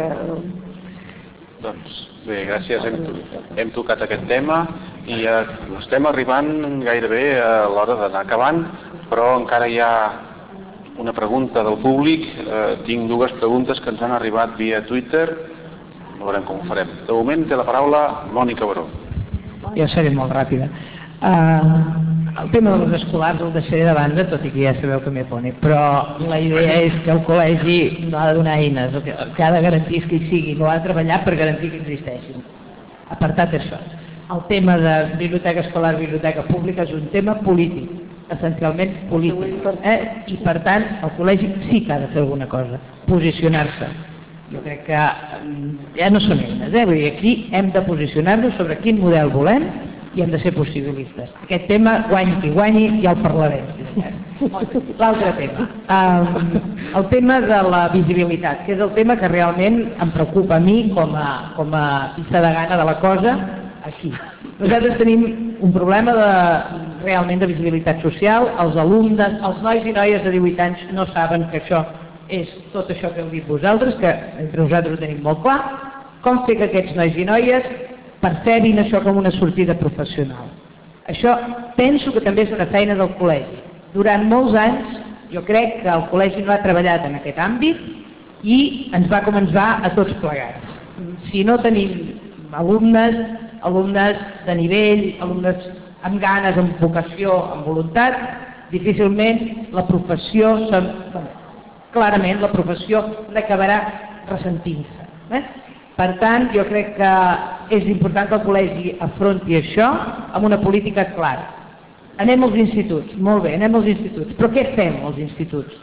Doncs bé, gràcies. Hem, hem tocat aquest tema i ja estem arribant gairebé a l'hora d'anar acabant, però encara hi ha una pregunta del públic. Eh, tinc dues preguntes que ens han arribat via Twitter. Veurem com ho farem. De moment té la paraula Mònica Baró. Jo seré molt ràpida. Uh, el tema dels escolars el deixaré de banda, tot i que ja sabeu que m'hi pone, però la idea és que el col·legi no ha de donar eines, el que, el que ha de garantir és que hi sigui, no ha de treballar per garantir que existeixin. Apartat això. El tema de biblioteca escolar, biblioteca pública és un tema polític, essencialment polític, eh? I per tant el col·legi sí que ha de fer alguna cosa, posicionar-se. Jo crec que ja no són eines, eh? Vull dir, aquí hem de posicionar-nos sobre quin model volem i hem de ser possibilistes. Aquest tema, guanyi qui guanyi, ja el parlarem. L'altre tema, um, el tema de la visibilitat, que és el tema que realment em preocupa a mi com a, com a pista de gana de la cosa aquí. Nosaltres tenim un problema de, realment de visibilitat social, els alumnes, els nois i noies de divuit anys no saben que això és tot això que heu dit vosaltres, que entre nosaltres ho tenim molt clar, com fer que aquests nois i noies percebin això com una sortida professional. Això penso que també és una feina del col·legi. Durant molts anys jo crec que el col·legi no ha treballat en aquest àmbit i ens va com ens va a tots plegats. Si no tenim alumnes, alumnes de nivell, alumnes amb ganes, amb vocació, amb voluntat, difícilment la professió, clarament la professió l'acabarà ressentint-se. Eh? Per tant, jo crec que és important que el col·legi afronti això amb una política clara. Anem als instituts, molt bé, anem als instituts, però què fem als instituts?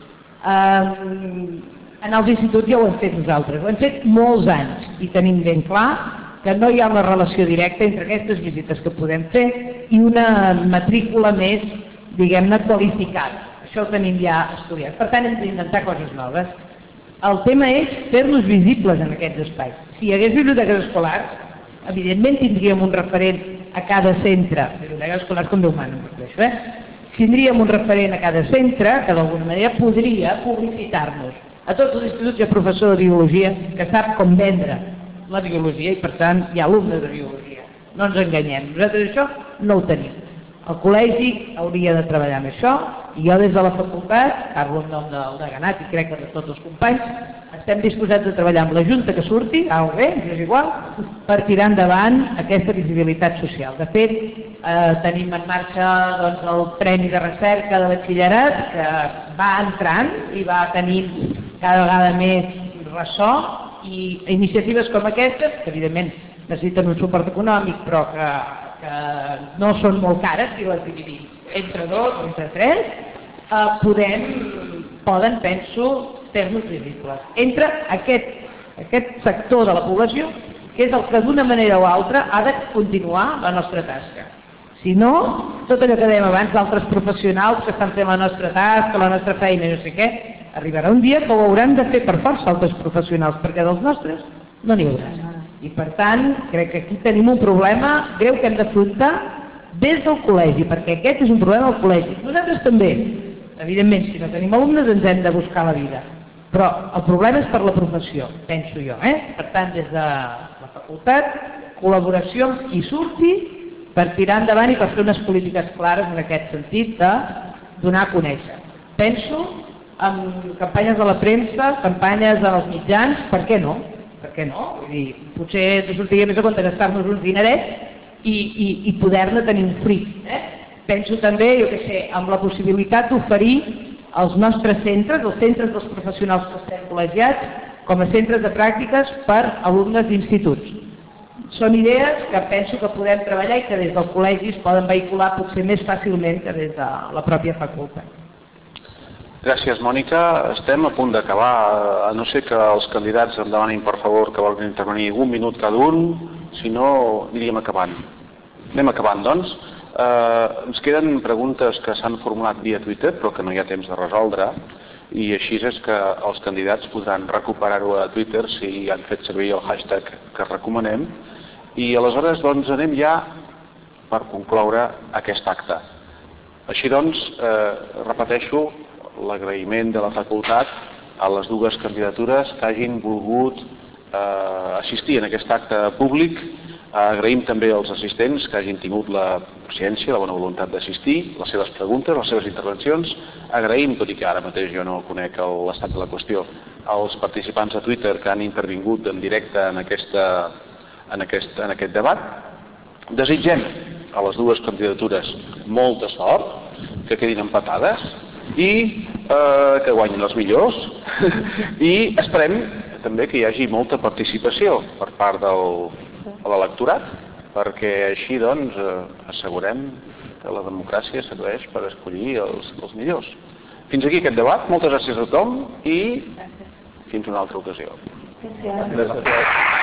Um, en els instituts ja ho hem fet nosaltres, ho hem fet molts anys i tenim ben clar que no hi ha una relació directa entre aquestes visites que podem fer i una matrícula més, diguem-ne, qualificada. Això ho tenim ja estudiat. Per tant, hem d'inventar coses noves. El tema és fer-nos visibles en aquests espais. Si hi hagués biblioteques escolars, evidentment tindríem un referent a cada centre, biblioteques escolars com Déu mana, eh? Tindríem un referent a cada centre que d'alguna manera podria publicitar-nos. A tots els instituts hi ha professor de biologia que sap com vendre la biologia i per tant hi ha alumnes de biologia. No ens enganyem, nosaltres això no ho tenim. El col·legi hauria de treballar amb això i jo des de la facultat, parlo en nom del deganat i crec que de tots els companys, estem disposats a treballar amb la Junta que surti, ah, bé, és igual, per tirar endavant aquesta visibilitat social. De fet, eh, tenim en marxa doncs, el Premi de Recerca de Batxillerat que va entrant i va tenint cada vegada més ressò i iniciatives com aquestes, que evidentment necessiten un suport econòmic però que que no són molt cares si les dividim entre dos o entre tres, eh, podem, poden, penso, fer-nos visibles. Entre aquest, aquest sector de la població, que és el que d'una manera o altra ha de continuar la nostra tasca. Si no, tot allò que dèiem abans d'altres professionals que estan fent la nostra tasca, la nostra feina i no sé què, arribarà un dia que ho hauran de fer per força altres professionals, perquè dels nostres no n'hi haurà. I per tant, crec que aquí tenim un problema greu que hem d'afrontar des del col·legi, perquè aquest és un problema del col·legi. Nosaltres també, evidentment, si no tenim alumnes ens hem de buscar la vida, però el problema és per la professió, penso jo. Eh? Per tant, des de la facultat, col·laboració amb qui surti per tirar endavant i per fer unes polítiques clares en aquest sentit de donar a conèixer. Penso en campanyes de la premsa, campanyes als mitjans, per què no? Per què no? Vull dir, potser ens sortiria més a compte gastar-nos uns dinerets i, i, i poder-ne tenir un fruit. Eh? Penso també, jo què sé, amb la possibilitat d'oferir als nostres centres, els centres dels professionals que estem col·legiats, com a centres de pràctiques per alumnes d'instituts. són idees que penso que podem treballar i que des del col·legi es poden vehicular potser més fàcilment que des de la pròpia facultat. Gràcies, Mònica. Estem a punt d'acabar. A no ser que els candidats em demanin, per favor, que volen intervenir un minut cada un, si no, aniríem acabant. Anem acabant, doncs. Eh, ens queden preguntes que s'han formulat via Twitter, però que no hi ha temps de resoldre, i així és que els candidats podran recuperar-ho a Twitter si han fet servir el hashtag que recomanem. I aleshores, doncs, anem ja per concloure aquest acte. Així doncs, eh, repeteixo l'agraïment de la facultat a les dues candidatures que hagin volgut eh, assistir en aquest acte públic. Agraïm també als assistents que hagin tingut la paciència, la bona voluntat d'assistir, les seves preguntes, les seves intervencions. Agraïm, tot i que ara mateix jo no conec l'estat de la qüestió, als participants de Twitter que han intervingut en directe en, aquesta, en, aquest, en aquest debat. Desitgem a les dues candidatures molta sort, que quedin empatades i eh, que guanyin els millors i esperem també que hi hagi molta participació per part del a l'electorat, perquè així doncs assegurem que la democràcia serveix per escollir els, els millors. Fins aquí aquest debat, moltes gràcies a tothom i fins una altra ocasió. Gràcies.